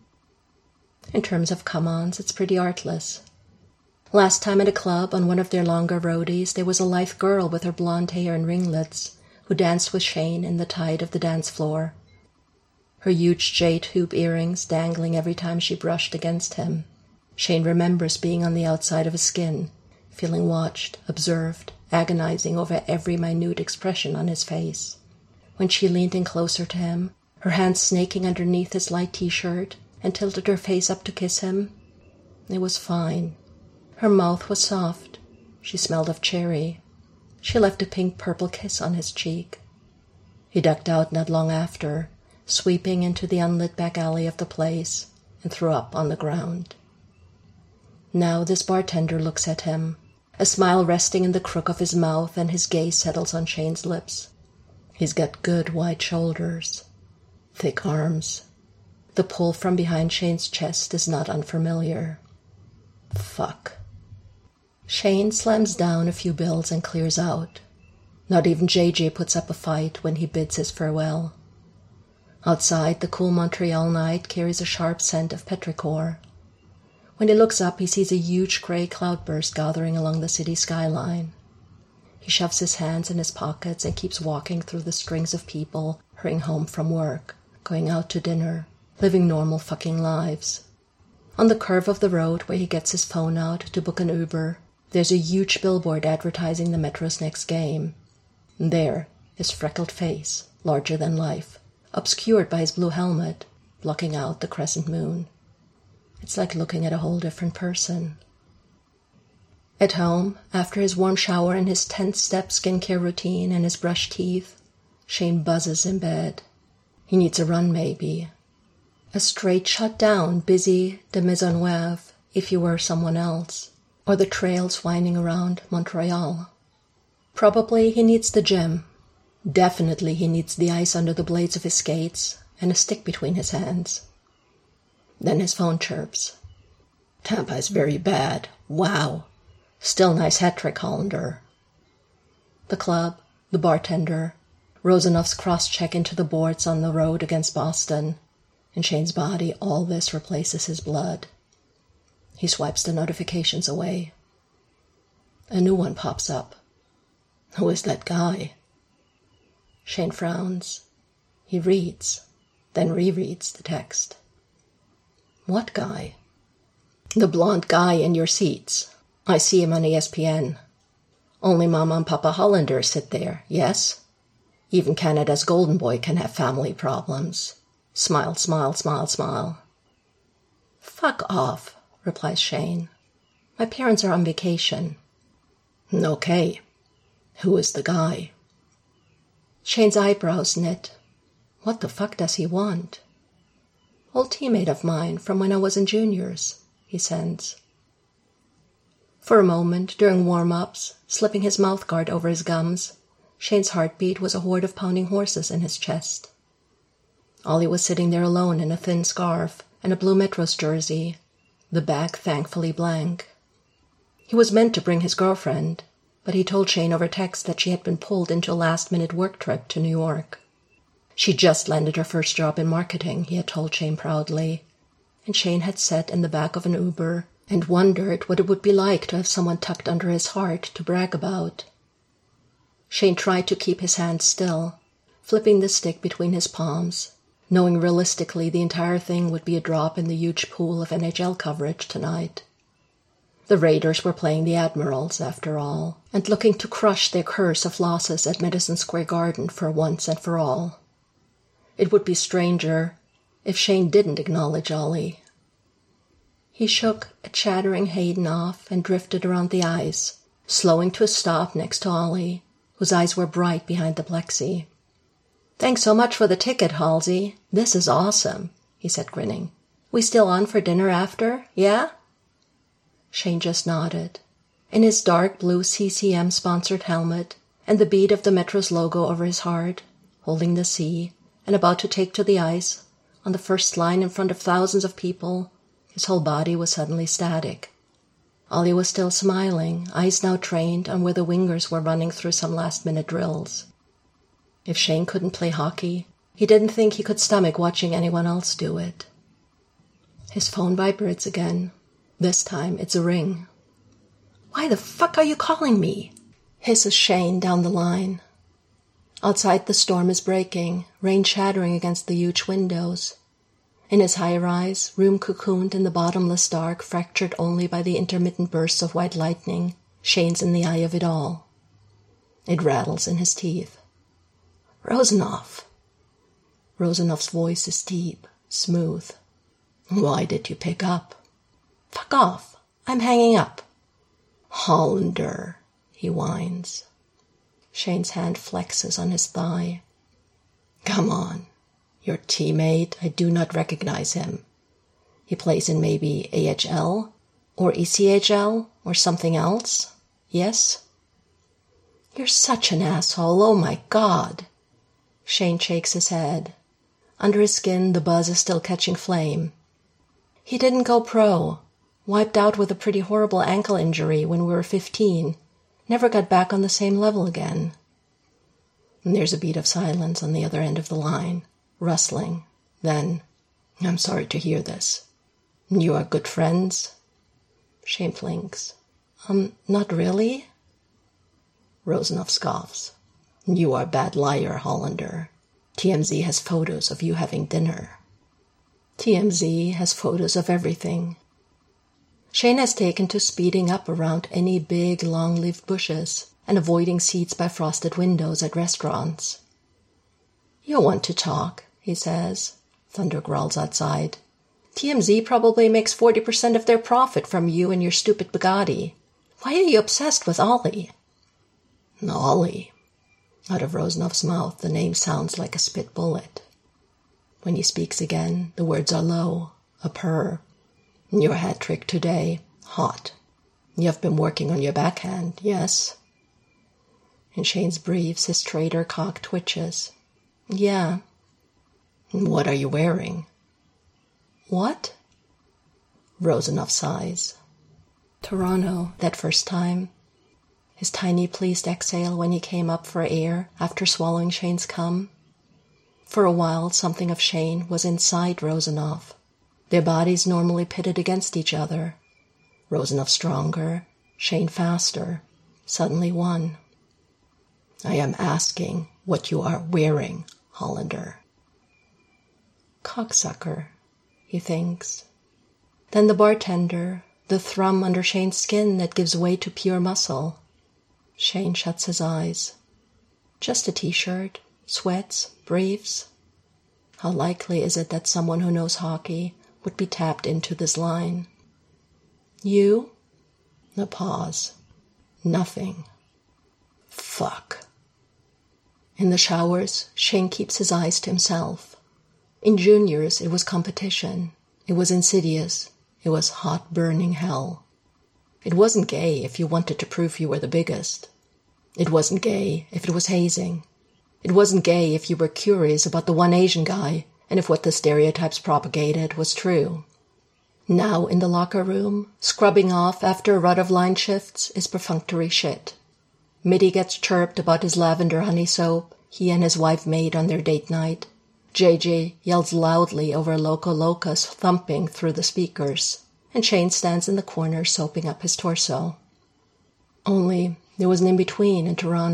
In terms of come-ons, it's pretty artless. Last time at a club, on one of their longer roadies, there was a lithe girl with her blonde hair and ringlets who danced with Shane in the tide of the dance floor. Her huge jade hoop earrings dangling every time she brushed against him. Shane remembers being on the outside of his skin, feeling watched, observed, agonizing over every minute expression on his face. When she leaned in closer to him, her hands snaking underneath his light t-shirt, and tilted her face up to kiss him, it was fine. Her mouth was soft. She smelled of cherry. She left a pink-purple kiss on his cheek. He ducked out not long after, sweeping into the unlit back alley of the place, and threw up on the ground. Now this bartender looks at him, a smile resting in the crook of his mouth, and his gaze settles on Shane's lips. He's got good wide shoulders, thick arms. The pull from behind Shane's chest is not unfamiliar. Fuck. Shane slams down a few bills and clears out. Not even JJ puts up a fight when he bids his farewell. Outside, the cool Montreal night carries a sharp scent of petrichor. When he looks up, he sees a huge gray cloudburst gathering along the city skyline. He shoves his hands in his pockets and keeps walking through the strings of people hurrying home from work, going out to dinner, living normal fucking lives. On the curve of the road where he gets his phone out to book an Uber, there's a huge billboard advertising the Metro's next game. And there, his freckled face, larger than life, obscured by his blue helmet, blocking out the crescent moon. It's like looking at a whole different person. At home, after his warm shower and his 10-step skincare routine and his brushed teeth, Shane buzzes in bed. He needs a run, maybe. A straight shot down busy de Maisonneuve if you were someone else, or the trails winding around Montreal. Probably he needs the gym. Definitely he needs the ice under the blades of his skates and a stick between his hands. Then his phone chirps. Tampa is very bad. Wow. Still nice hat trick, Hollander. The club, the bartender, Rosanov's cross-check into the boards on the road against Boston. In Shane's body, all this replaces his blood. He swipes the notifications away. A new one pops up. Who is that guy? Shane frowns. He reads, then rereads the text. What guy? The blonde guy in your seats. I see him on ESPN. Only Mama and Papa Hollander sit there, yes? Even Canada's golden boy can have family problems. Smile, smile, smile, smile. Fuck off, replies Shane. My parents are on vacation. Okay. Who is the guy? Shane's eyebrows knit. What the fuck does he want? Old teammate of mine from when I was in juniors, he sends. For a moment, during warm-ups, slipping his mouthguard over his gums, Shane's heartbeat was a horde of pounding horses in his chest. Ollie was sitting there alone in a thin scarf and a blue Metros jersey, the back thankfully blank. He was meant to bring his girlfriend, but he told Shane over text that she had been pulled into a last-minute work trip to New York. She just landed her first job in marketing, he had told Shane proudly, and Shane had sat in the back of an Uber and wondered what it would be like to have someone tucked under his heart to brag about. Shane tried to keep his hand still, flipping the stick between his palms, knowing realistically the entire thing would be a drop in the huge pool of NHL coverage tonight. The Raiders were playing the Admirals, after all, and looking to crush their curse of losses at Madison Square Garden for once and for all. It would be stranger if Shane didn't acknowledge Ollie. He shook a chattering Hayden off and drifted around the ice, slowing to a stop next to Ollie, whose eyes were bright behind the plexi. "Thanks so much for the ticket, Halsey. This is awesome," he said, grinning. "We still on for dinner after, yeah?" Shane just nodded. In his dark blue CCM-sponsored helmet and the bead of the Metro's logo over his heart, holding the C, and about to take to the ice, on the first line in front of thousands of people, his whole body was suddenly static. Ollie was still smiling, eyes now trained on where the wingers were running through some last-minute drills. If Shane couldn't play hockey, he didn't think he could stomach watching anyone else do it. His phone vibrates again. This time it's a ring. "Why the fuck are you calling me?" hisses Shane down the line. Outside the storm is breaking, rain shattering against the huge windows. In his high-rise, room cocooned in the bottomless dark, fractured only by the intermittent bursts of white lightning, Shane's in the eye of it all. It rattles in his teeth. "Rosanov." Rosanov's voice is deep, smooth. "Why did you pick up?" "Fuck off. I'm hanging up." "Hollander," he whines. Shane's hand flexes on his thigh. "Come on. Your teammate, I do not recognize him. He plays in maybe AHL or ECHL or something else, yes?" "You're such an asshole, oh my God." Shane shakes his head. Under his skin, the buzz is still catching flame. "He didn't go pro. Wiped out with a pretty horrible ankle injury when we were 15. Never got back on the same level again." And there's a beat of silence on the other end of the line, rustling. Then, "I'm sorry to hear this. You are good friends?" Shane blinks. Not really." Rosanov scoffs. "You are a bad liar, Hollander. TMZ has photos of you having dinner." TMZ has photos of everything. Shane has taken to speeding up around any big, long-leaved bushes and avoiding seats by frosted windows at restaurants. "You want to talk," he says. Thunder growls outside. "TMZ probably makes 40% of their profit from you and your stupid Bugatti. Why are you obsessed with Ollie?" "Ollie." Out of Rosanov's mouth, the name sounds like a spit bullet. When he speaks again, the words are low, a purr. "Your hat trick today, hot. You have been working on your backhand, yes?" In Shane's briefs, his traitor cock twitches. "Yeah." "What are you wearing?" "What?" Rosanov sighs. Toronto, that first time. His tiny pleased exhale when he came up for air after swallowing Shane's cum. For a while, something of Shane was inside Rosanov. Their bodies normally pitted against each other. Rosanov stronger, Shane faster, suddenly one. "I am asking what you are wearing, Hollander." Cocksucker, he thinks. Then the bartender, the thrum under Shane's skin that gives way to pure muscle. Shane shuts his eyes. Just a t-shirt, sweats, briefs. How likely is it that someone who knows hockey would be tapped into this line? "You?" A pause. Nothing. Fuck. In the showers, Shane keeps his eyes to himself. In juniors, it was competition. It was insidious. It was hot, burning hell. It wasn't gay if you wanted to prove you were the biggest. It wasn't gay if it was hazing. It wasn't gay if you were curious about the one Asian guy and if what the stereotypes propagated was true. Now in the locker room, scrubbing off after a rut of line shifts is perfunctory shit. Mitty gets chirped about his lavender honey soap he and his wife made on their date night. JJ yells loudly over Loco Locus thumping through the speakers, and Shane stands in the corner soaping up his torso. Only there was an in-between in Toronto,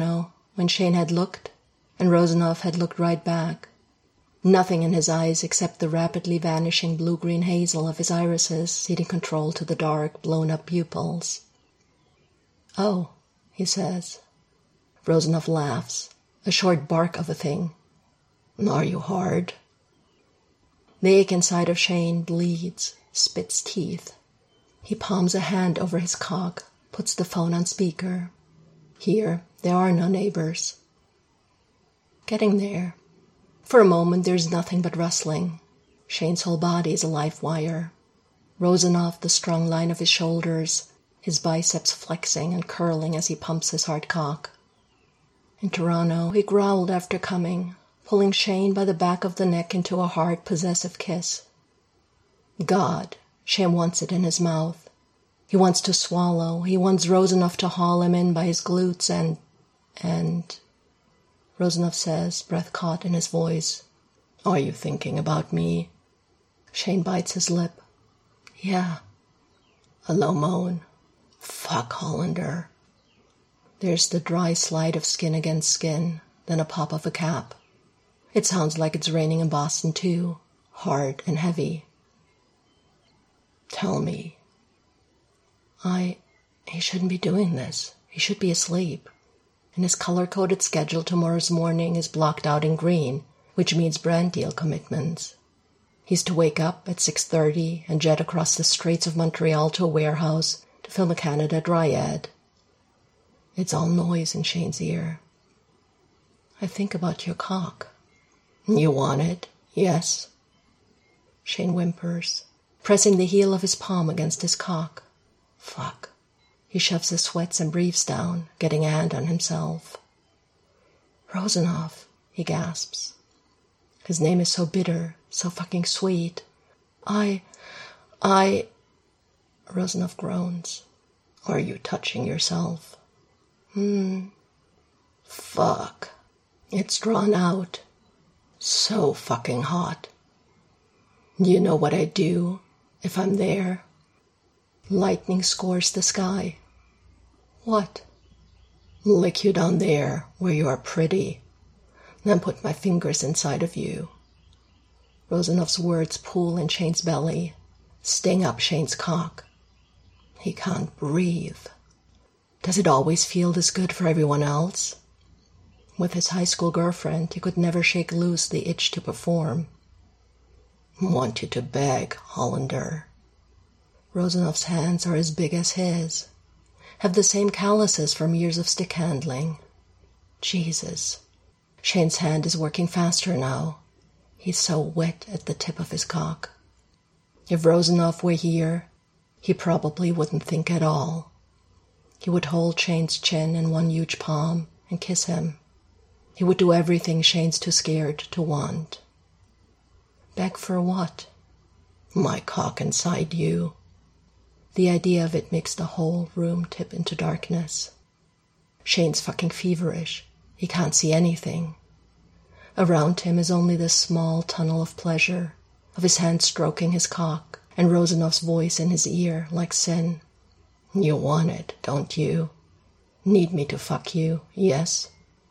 when Shane had looked, and Rozanov had looked right back. Nothing in his eyes except the rapidly vanishing blue-green hazel of his irises ceding control to the dark, blown-up pupils. "Oh," he says. Rozanov laughs, a short bark of a thing. "Are you hard?" The ache inside of Shane bleeds, spits teeth. He palms a hand over his cock, puts the phone on speaker. Here, there are no neighbors. Getting there. For a moment, there's nothing but rustling. Shane's whole body is a live wire. Rozanov, the strong line of his shoulders, his biceps flexing and curling as he pumps his hard cock. In Toronto, he growled after coming, pulling Shane by the back of the neck into a hard, possessive kiss. God, Shane wants it in his mouth. He wants to swallow. He wants Rozanov to haul him in by his glutes and... Rozanov says, breath caught in his voice, "Are you thinking about me?" Shane bites his lip. "Yeah." A low moan. "Fuck, Hollander." There's the dry slide of skin against skin, then a pop of a cap. It sounds like it's raining in Boston too, hard and heavy. "Tell me." He shouldn't be doing this. He should be asleep. And his color-coded schedule tomorrow's morning is blocked out in green, which means brand deal commitments. He's to wake up at 6:30 and jet across the Straits of Montreal to a warehouse to film a Canada dryad. It's all noise in Shane's ear. "I think about your cock." "You want it?" "Yes." Shane whimpers, pressing the heel of his palm against his cock. Fuck. He shoves his sweats and briefs down, getting a hand on himself. "Rozanov," he gasps. His name is so bitter, so fucking sweet. I... Rozanov groans. "Are you touching yourself?" Fuck. It's drawn out. So fucking hot. You know what I'd do if I'm there? Lightning scores the sky. What? Lick you down there where you are pretty, then put my fingers inside of you. Rosanov's words pool in Shane's belly, sting up Shane's cock. He can't breathe. Does it always feel this good for everyone else? With his high school girlfriend, he could never shake loose the itch to perform. Want you to beg, Hollander. Rosanov's hands are as big as his, have the same calluses from years of stick handling. Jesus. Shane's hand is working faster now. He's so wet at the tip of his cock. If Rozanov were here, he probably wouldn't think at all. He would hold Shane's chin in one huge palm and kiss him. He would do everything Shane's too scared to want. Beg for what? My cock inside you. The idea of it makes the whole room tip into darkness. Shane's fucking feverish. He can't see anything. Around him is only this small tunnel of pleasure, of his hand stroking his cock, and Rosanov's voice in his ear like sin. You want it, don't you? Need me to fuck you, yes?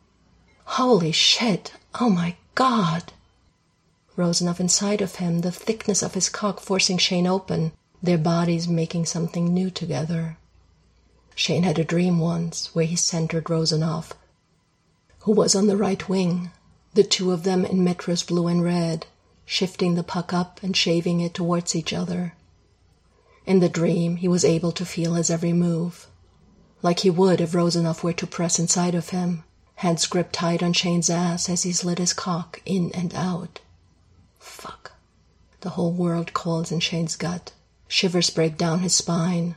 Holy shit! Oh my God! Rozanov inside of him, the thickness of his cock forcing Shane open, their bodies making something new together. Shane had a dream once where he centered Rozanov, who was on the right wing, the two of them in Metro's blue and red, shifting the puck up and shaving it towards each other. In the dream, he was able to feel his every move, like he would if Rozanov were to press inside of him, hands gripped tight on Shane's ass as he slid his cock in and out. Fuck. The whole world coils in Shane's gut. Shivers break down his spine.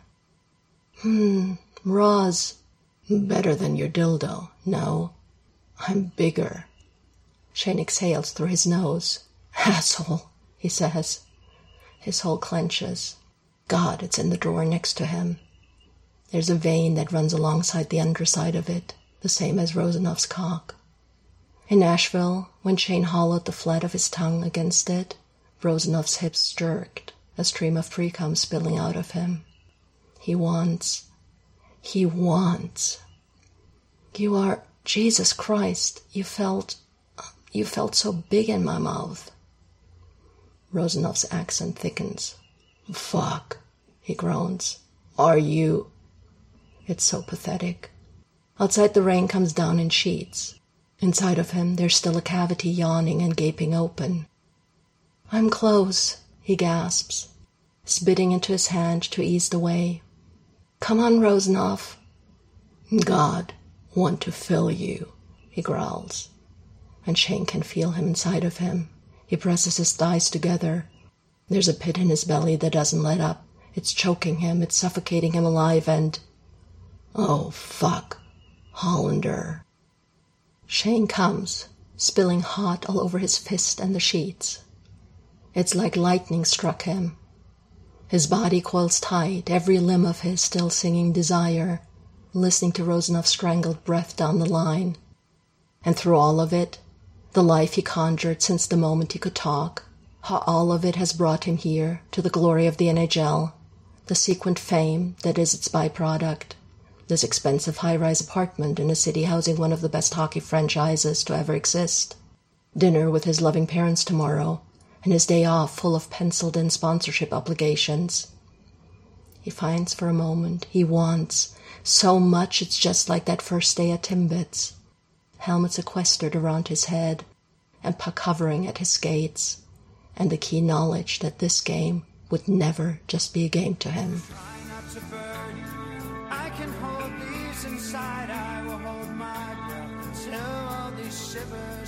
Roz. Better than your dildo, no. I'm bigger. Shane exhales through his nose. Asshole, he says. His hole clenches. God, it's in the drawer next to him. There's a vein that runs alongside the underside of it, the same as Rosanov's cock. In Nashville, when Shane hollowed the flat of his tongue against it, Rosanov's hips jerked, a stream of pre-cum spilling out of him. He wants. You are... Jesus Christ, you felt so big in my mouth. Rosanov's accent thickens. Fuck, he groans. Are you? It's so pathetic. Outside, the rain comes down in sheets. Inside of him, there's still a cavity yawning and gaping open. I'm close, he gasps, spitting into his hand to ease the way. Come on, Rosanov. God, want to fill you, he growls. And Shane can feel him inside of him. He presses his thighs together. There's a pit in his belly that doesn't let up. It's choking him, it's suffocating him alive, and... Oh, fuck. Hollander. Shane comes, spilling hot all over his fist and the sheets. It's like lightning struck him. His body coils tight, every limb of his still singing desire, listening to Rosanov's strangled breath down the line. And through all of it, the life he conjured since the moment he could talk, how all of it has brought him here to the glory of the NHL, the sequent fame that is its byproduct, this expensive high-rise apartment in a city housing one of the best hockey franchises to ever exist, dinner with his loving parents tomorrow, and his day off full of penciled-in sponsorship obligations. He finds for a moment he wants so much it's just like that first day at Timbits. Helmet sequestered around his head, and puck hovering at his skates, and the keen knowledge that this game would never just be a game to him. Try not to burn. I can hold these inside. I will hold my breath until all these shivers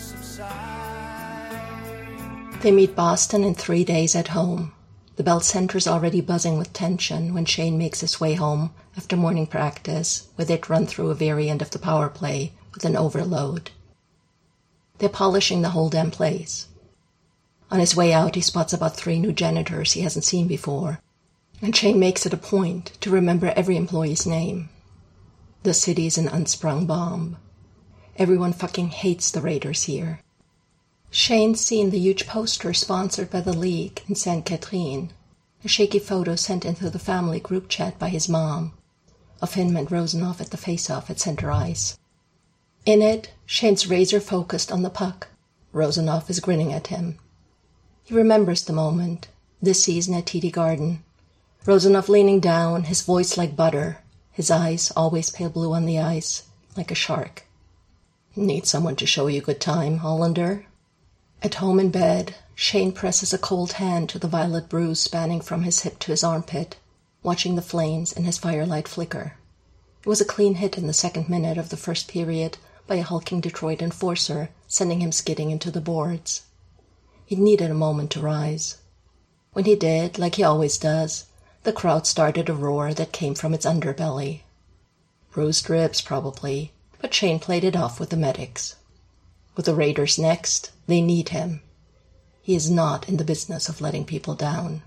subside. They meet Boston in 3 days at home. The Bell Center's already buzzing with tension when Shane makes his way home after morning practice, where they'd run through a variant of the power play with an overload. They're polishing the whole damn place. On his way out, he spots about 3 new janitors he hasn't seen before, and Shane makes it a point to remember every employee's name. The city's an unsprung bomb. Everyone fucking hates the Raiders here. Shane's seen the huge poster sponsored by the league in St. Catherine, a shaky photo sent into the family group chat by his mom, of him and Rosanov at the face-off at center ice. In it, Shane's razor-focused on the puck. Rosanov is grinning at him. He remembers the moment, this season at TD Garden. Rosanov leaning down, his voice like butter, his eyes always pale blue on the ice, like a shark. Need someone to show you a good time, Hollander? At home in bed, Shane presses a cold hand to the violet bruise spanning from his hip to his armpit, watching the flames in his firelight flicker. It was a clean hit in the 2nd minute of the first period by a hulking Detroit enforcer, sending him skidding into the boards. He needed a moment to rise. When he did, like he always does, the crowd started a roar that came from its underbelly. Bruised ribs, probably, but Shane played it off with the medics. With the Raiders next, they need him. He is not in the business of letting people down.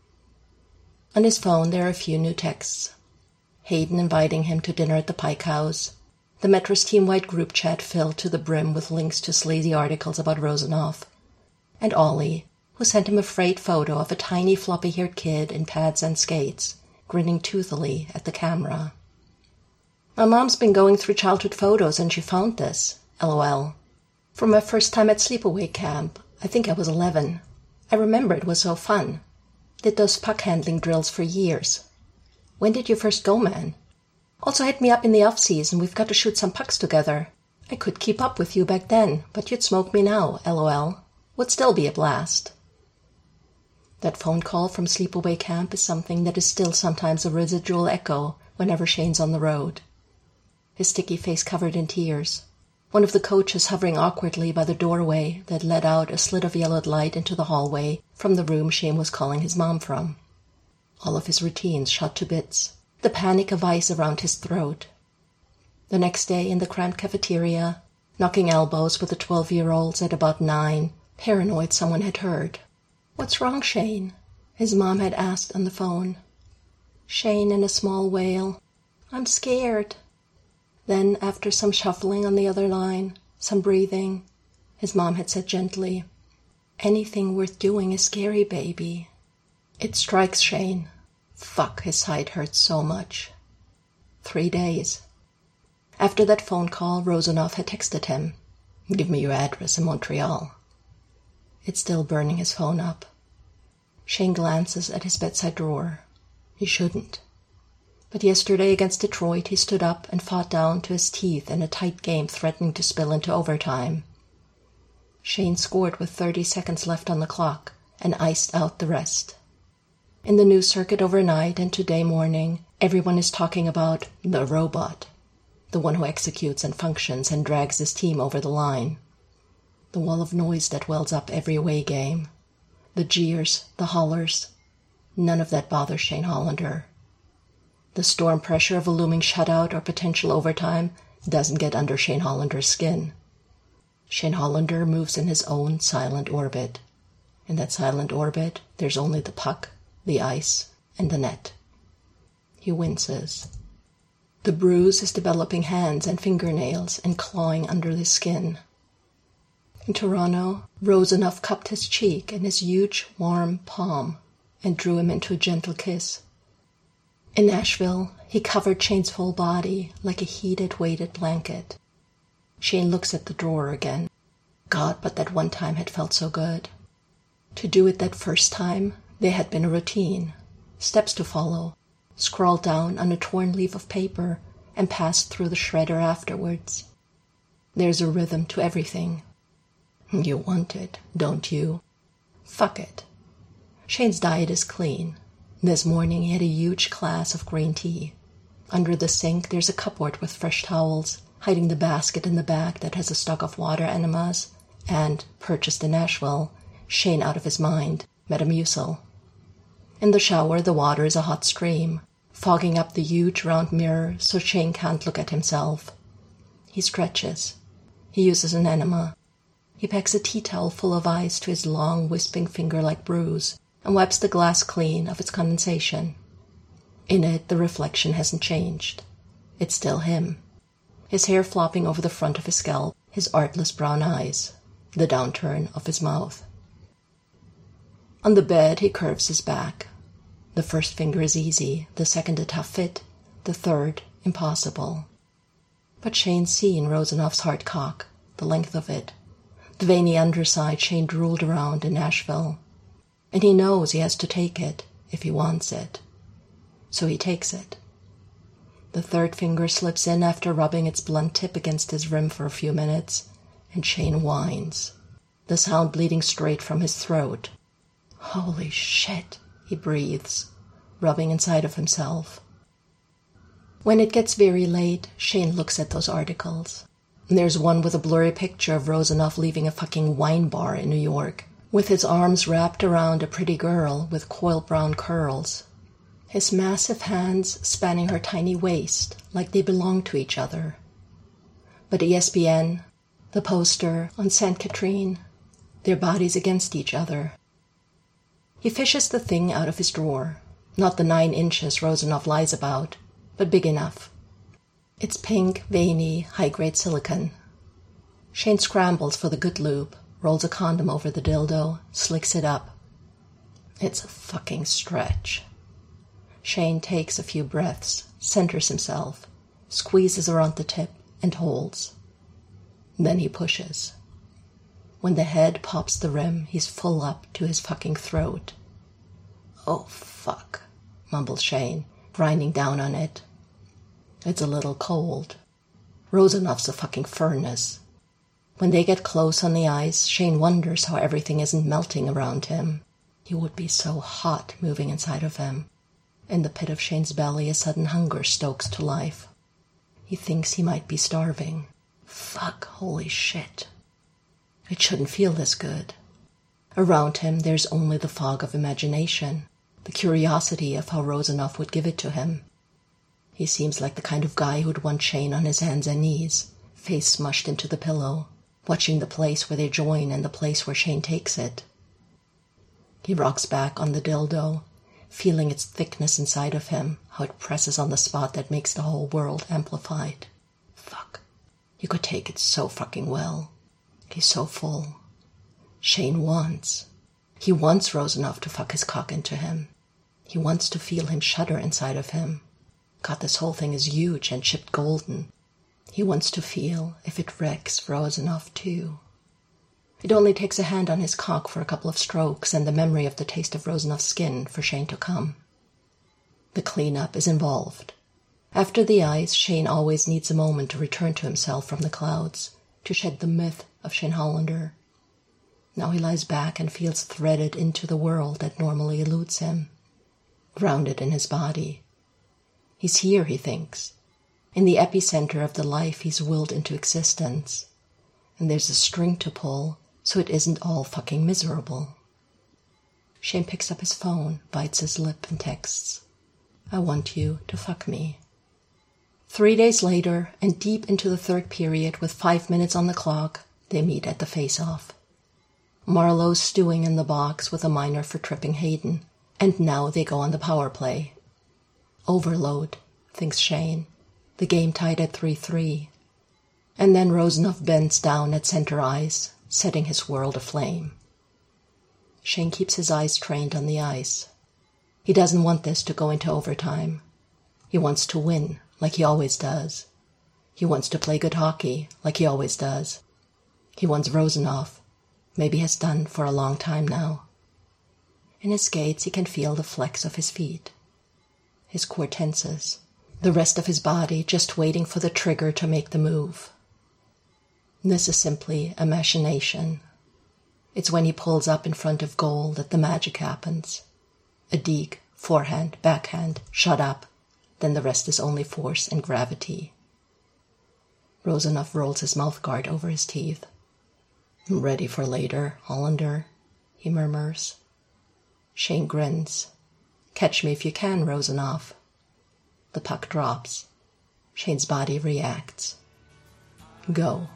On his phone, there are a few new texts. Hayden inviting him to dinner at the Pike House, the Metro's team-wide group chat filled to the brim with links to sleazy articles about Rosanov, and Ollie, who sent him a frayed photo of a tiny floppy-haired kid in pads and skates, grinning toothily at the camera. My mom's been going through childhood photos and she found this, LOL. From my first time at sleepaway camp, I think I was 11. I remember it was so fun. Did those puck-handling drills for years. When did you first go, man? Also hit me up in the off-season, we've got to shoot some pucks together. I could keep up with you back then, but you'd smoke me now, LOL. Would still be a blast. That phone call from sleepaway camp is something that is still sometimes a residual echo whenever Shane's on the road. His sticky face covered in tears. One of the coaches hovering awkwardly by the doorway that let out a slit of yellowed light into the hallway from the room Shane was calling his mom from. All of his routines shot to bits, the panic of ice around his throat. The next day in the cramped cafeteria, knocking elbows with the 12-year-olds at about 9, paranoid someone had heard. "What's wrong, Shane?" his mom had asked on the phone. Shane in a small wail. "I'm scared." Then, after some shuffling on the other line, some breathing, his mom had said gently, "Anything worth doing is scary, baby." It strikes Shane. Fuck, his side hurts so much. 3 days. After that phone call, Rozanov had texted him, "Give me your address in Montreal." It's still burning his phone up. Shane glances at his bedside drawer. He shouldn't. But yesterday against Detroit, he stood up and fought down to his teeth in a tight game threatening to spill into overtime. Shane scored with 30 seconds left on the clock and iced out the rest. In the news circuit overnight and today morning, everyone is talking about the robot, the one who executes and functions and drags his team over the line. The wall of noise that wells up every away game, the jeers, the hollers, none of that bothers Shane Hollander. The storm pressure of a looming shutout or potential overtime doesn't get under Shane Hollander's skin. Shane Hollander moves in his own silent orbit. In that silent orbit, there's only the puck, the ice, and the net. He winces. The bruise is developing hands and fingernails and clawing under the skin. In Toronto, Rozanov cupped his cheek in his huge, warm palm and drew him into a gentle kiss. In Nashville, he covered Shane's whole body like a heated, weighted blanket. Shane looks at the drawer again. God, but that one time had felt so good. To do it that first time, there had been a routine, steps to follow, scrawled down on a torn leaf of paper and passed through the shredder afterwards. There's a rhythm to everything. You want it, don't you? Fuck it. Shane's diet is clean. This morning he had a huge glass of green tea. Under the sink there's a cupboard with fresh towels, hiding the basket in the back that has a stock of water enemas, and, purchased in Nashville, Shane out of his mind, Metamucil. In the shower the water is a hot stream, fogging up the huge round mirror so Shane can't look at himself. He stretches. He uses an enema. He packs a tea towel full of ice to his long, wisping finger-like bruise and wipes the glass clean of its condensation. In it, the reflection hasn't changed. It's still him. His hair flopping over the front of his scalp, his artless brown eyes, the downturn of his mouth. On the bed, he curves his back. The first finger is easy, the second a tough fit, the third impossible. But Shane's seen Rosanov's hard cock, the length of it, the veiny underside Shane drooled around in Nashville. And he knows he has to take it if he wants it. So he takes it. The third finger slips in after rubbing its blunt tip against his rim for a few minutes, and Shane whines, the sound bleeding straight from his throat. Holy shit, he breathes, rubbing inside of himself. When it gets very late, Shane looks at those articles. There's one with a blurry picture of Rozanov leaving a fucking wine bar in New York, with his arms wrapped around a pretty girl with coiled brown curls, his massive hands spanning her tiny waist like they belong to each other. But ESPN, the poster on St. Catherine, their bodies against each other. He fishes the thing out of his drawer, not the 9 inches Rozanov lies about, but big enough. It's pink, veiny, high-grade silicone. Shane scrambles for the good lube, rolls a condom over the dildo, slicks it up. It's a fucking stretch. Shane takes a few breaths, centers himself, squeezes around the tip, and holds. Then he pushes. When the head pops the rim, he's full up to his fucking throat. Oh, fuck, mumbles Shane, grinding down on it. It's a little cold. Rosanov's a fucking furnace. When they get close on the ice, Shane wonders how everything isn't melting around him. He would be so hot moving inside of him. In the pit of Shane's belly, a sudden hunger stokes to life. He thinks he might be starving. Fuck, holy shit. It shouldn't feel this good. Around him, there's only the fog of imagination, the curiosity of how Rozanov would give it to him. He seems like the kind of guy who'd want Shane on his hands and knees, face smushed into the pillow, watching the place where they join and the place where Shane takes it. He rocks back on the dildo, feeling its thickness inside of him, how it presses on the spot that makes the whole world amplified. Fuck. You could take it so fucking well. He's so full. Shane wants. He wants Rozanov to fuck his cock into him. He wants to feel him shudder inside of him. God, this whole thing is huge and chipped golden. He wants to feel if it wrecks Rozanov too. It only takes a hand on his cock for a couple of strokes and the memory of the taste of Rozanov's skin for Shane to come. The cleanup is involved. After the ice, Shane always needs a moment to return to himself from the clouds, to shed the myth of Shane Hollander. Now he lies back and feels threaded into the world that normally eludes him, grounded in his body. He's here, he thinks, in the epicenter of the life he's willed into existence, and there's a string to pull so it isn't all fucking miserable. Shane picks up his phone, bites his lip, and texts, "I want you to fuck me." 3 days later, and deep into the third period with 5 minutes on the clock, they meet at the face-off. Marlowe's stewing in the box with a minor for tripping Hayden, and now they go on the power play. Overload, thinks Shane, the game tied at 3-3. And then Rozanov bends down at center ice, setting his world aflame. Shane keeps his eyes trained on the ice. He doesn't want this to go into overtime. He wants to win, like he always does. He wants to play good hockey, like he always does. He wants Rozanov, maybe has done for a long time now. In his skates he can feel the flex of his feet. His core tenses, the rest of his body just waiting for the trigger to make the move. This is simply a machination. It's when he pulls up in front of goal that the magic happens. A deke, forehand, backhand, shut up, then the rest is only force and gravity. Rozanov rolls his mouthguard over his teeth. "Ready for later, Hollander," he murmurs. Shane grins. "Catch me if you can, Rozanov." The puck drops. Shane's body reacts. Go.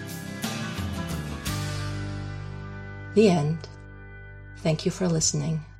The end. Thank you for listening.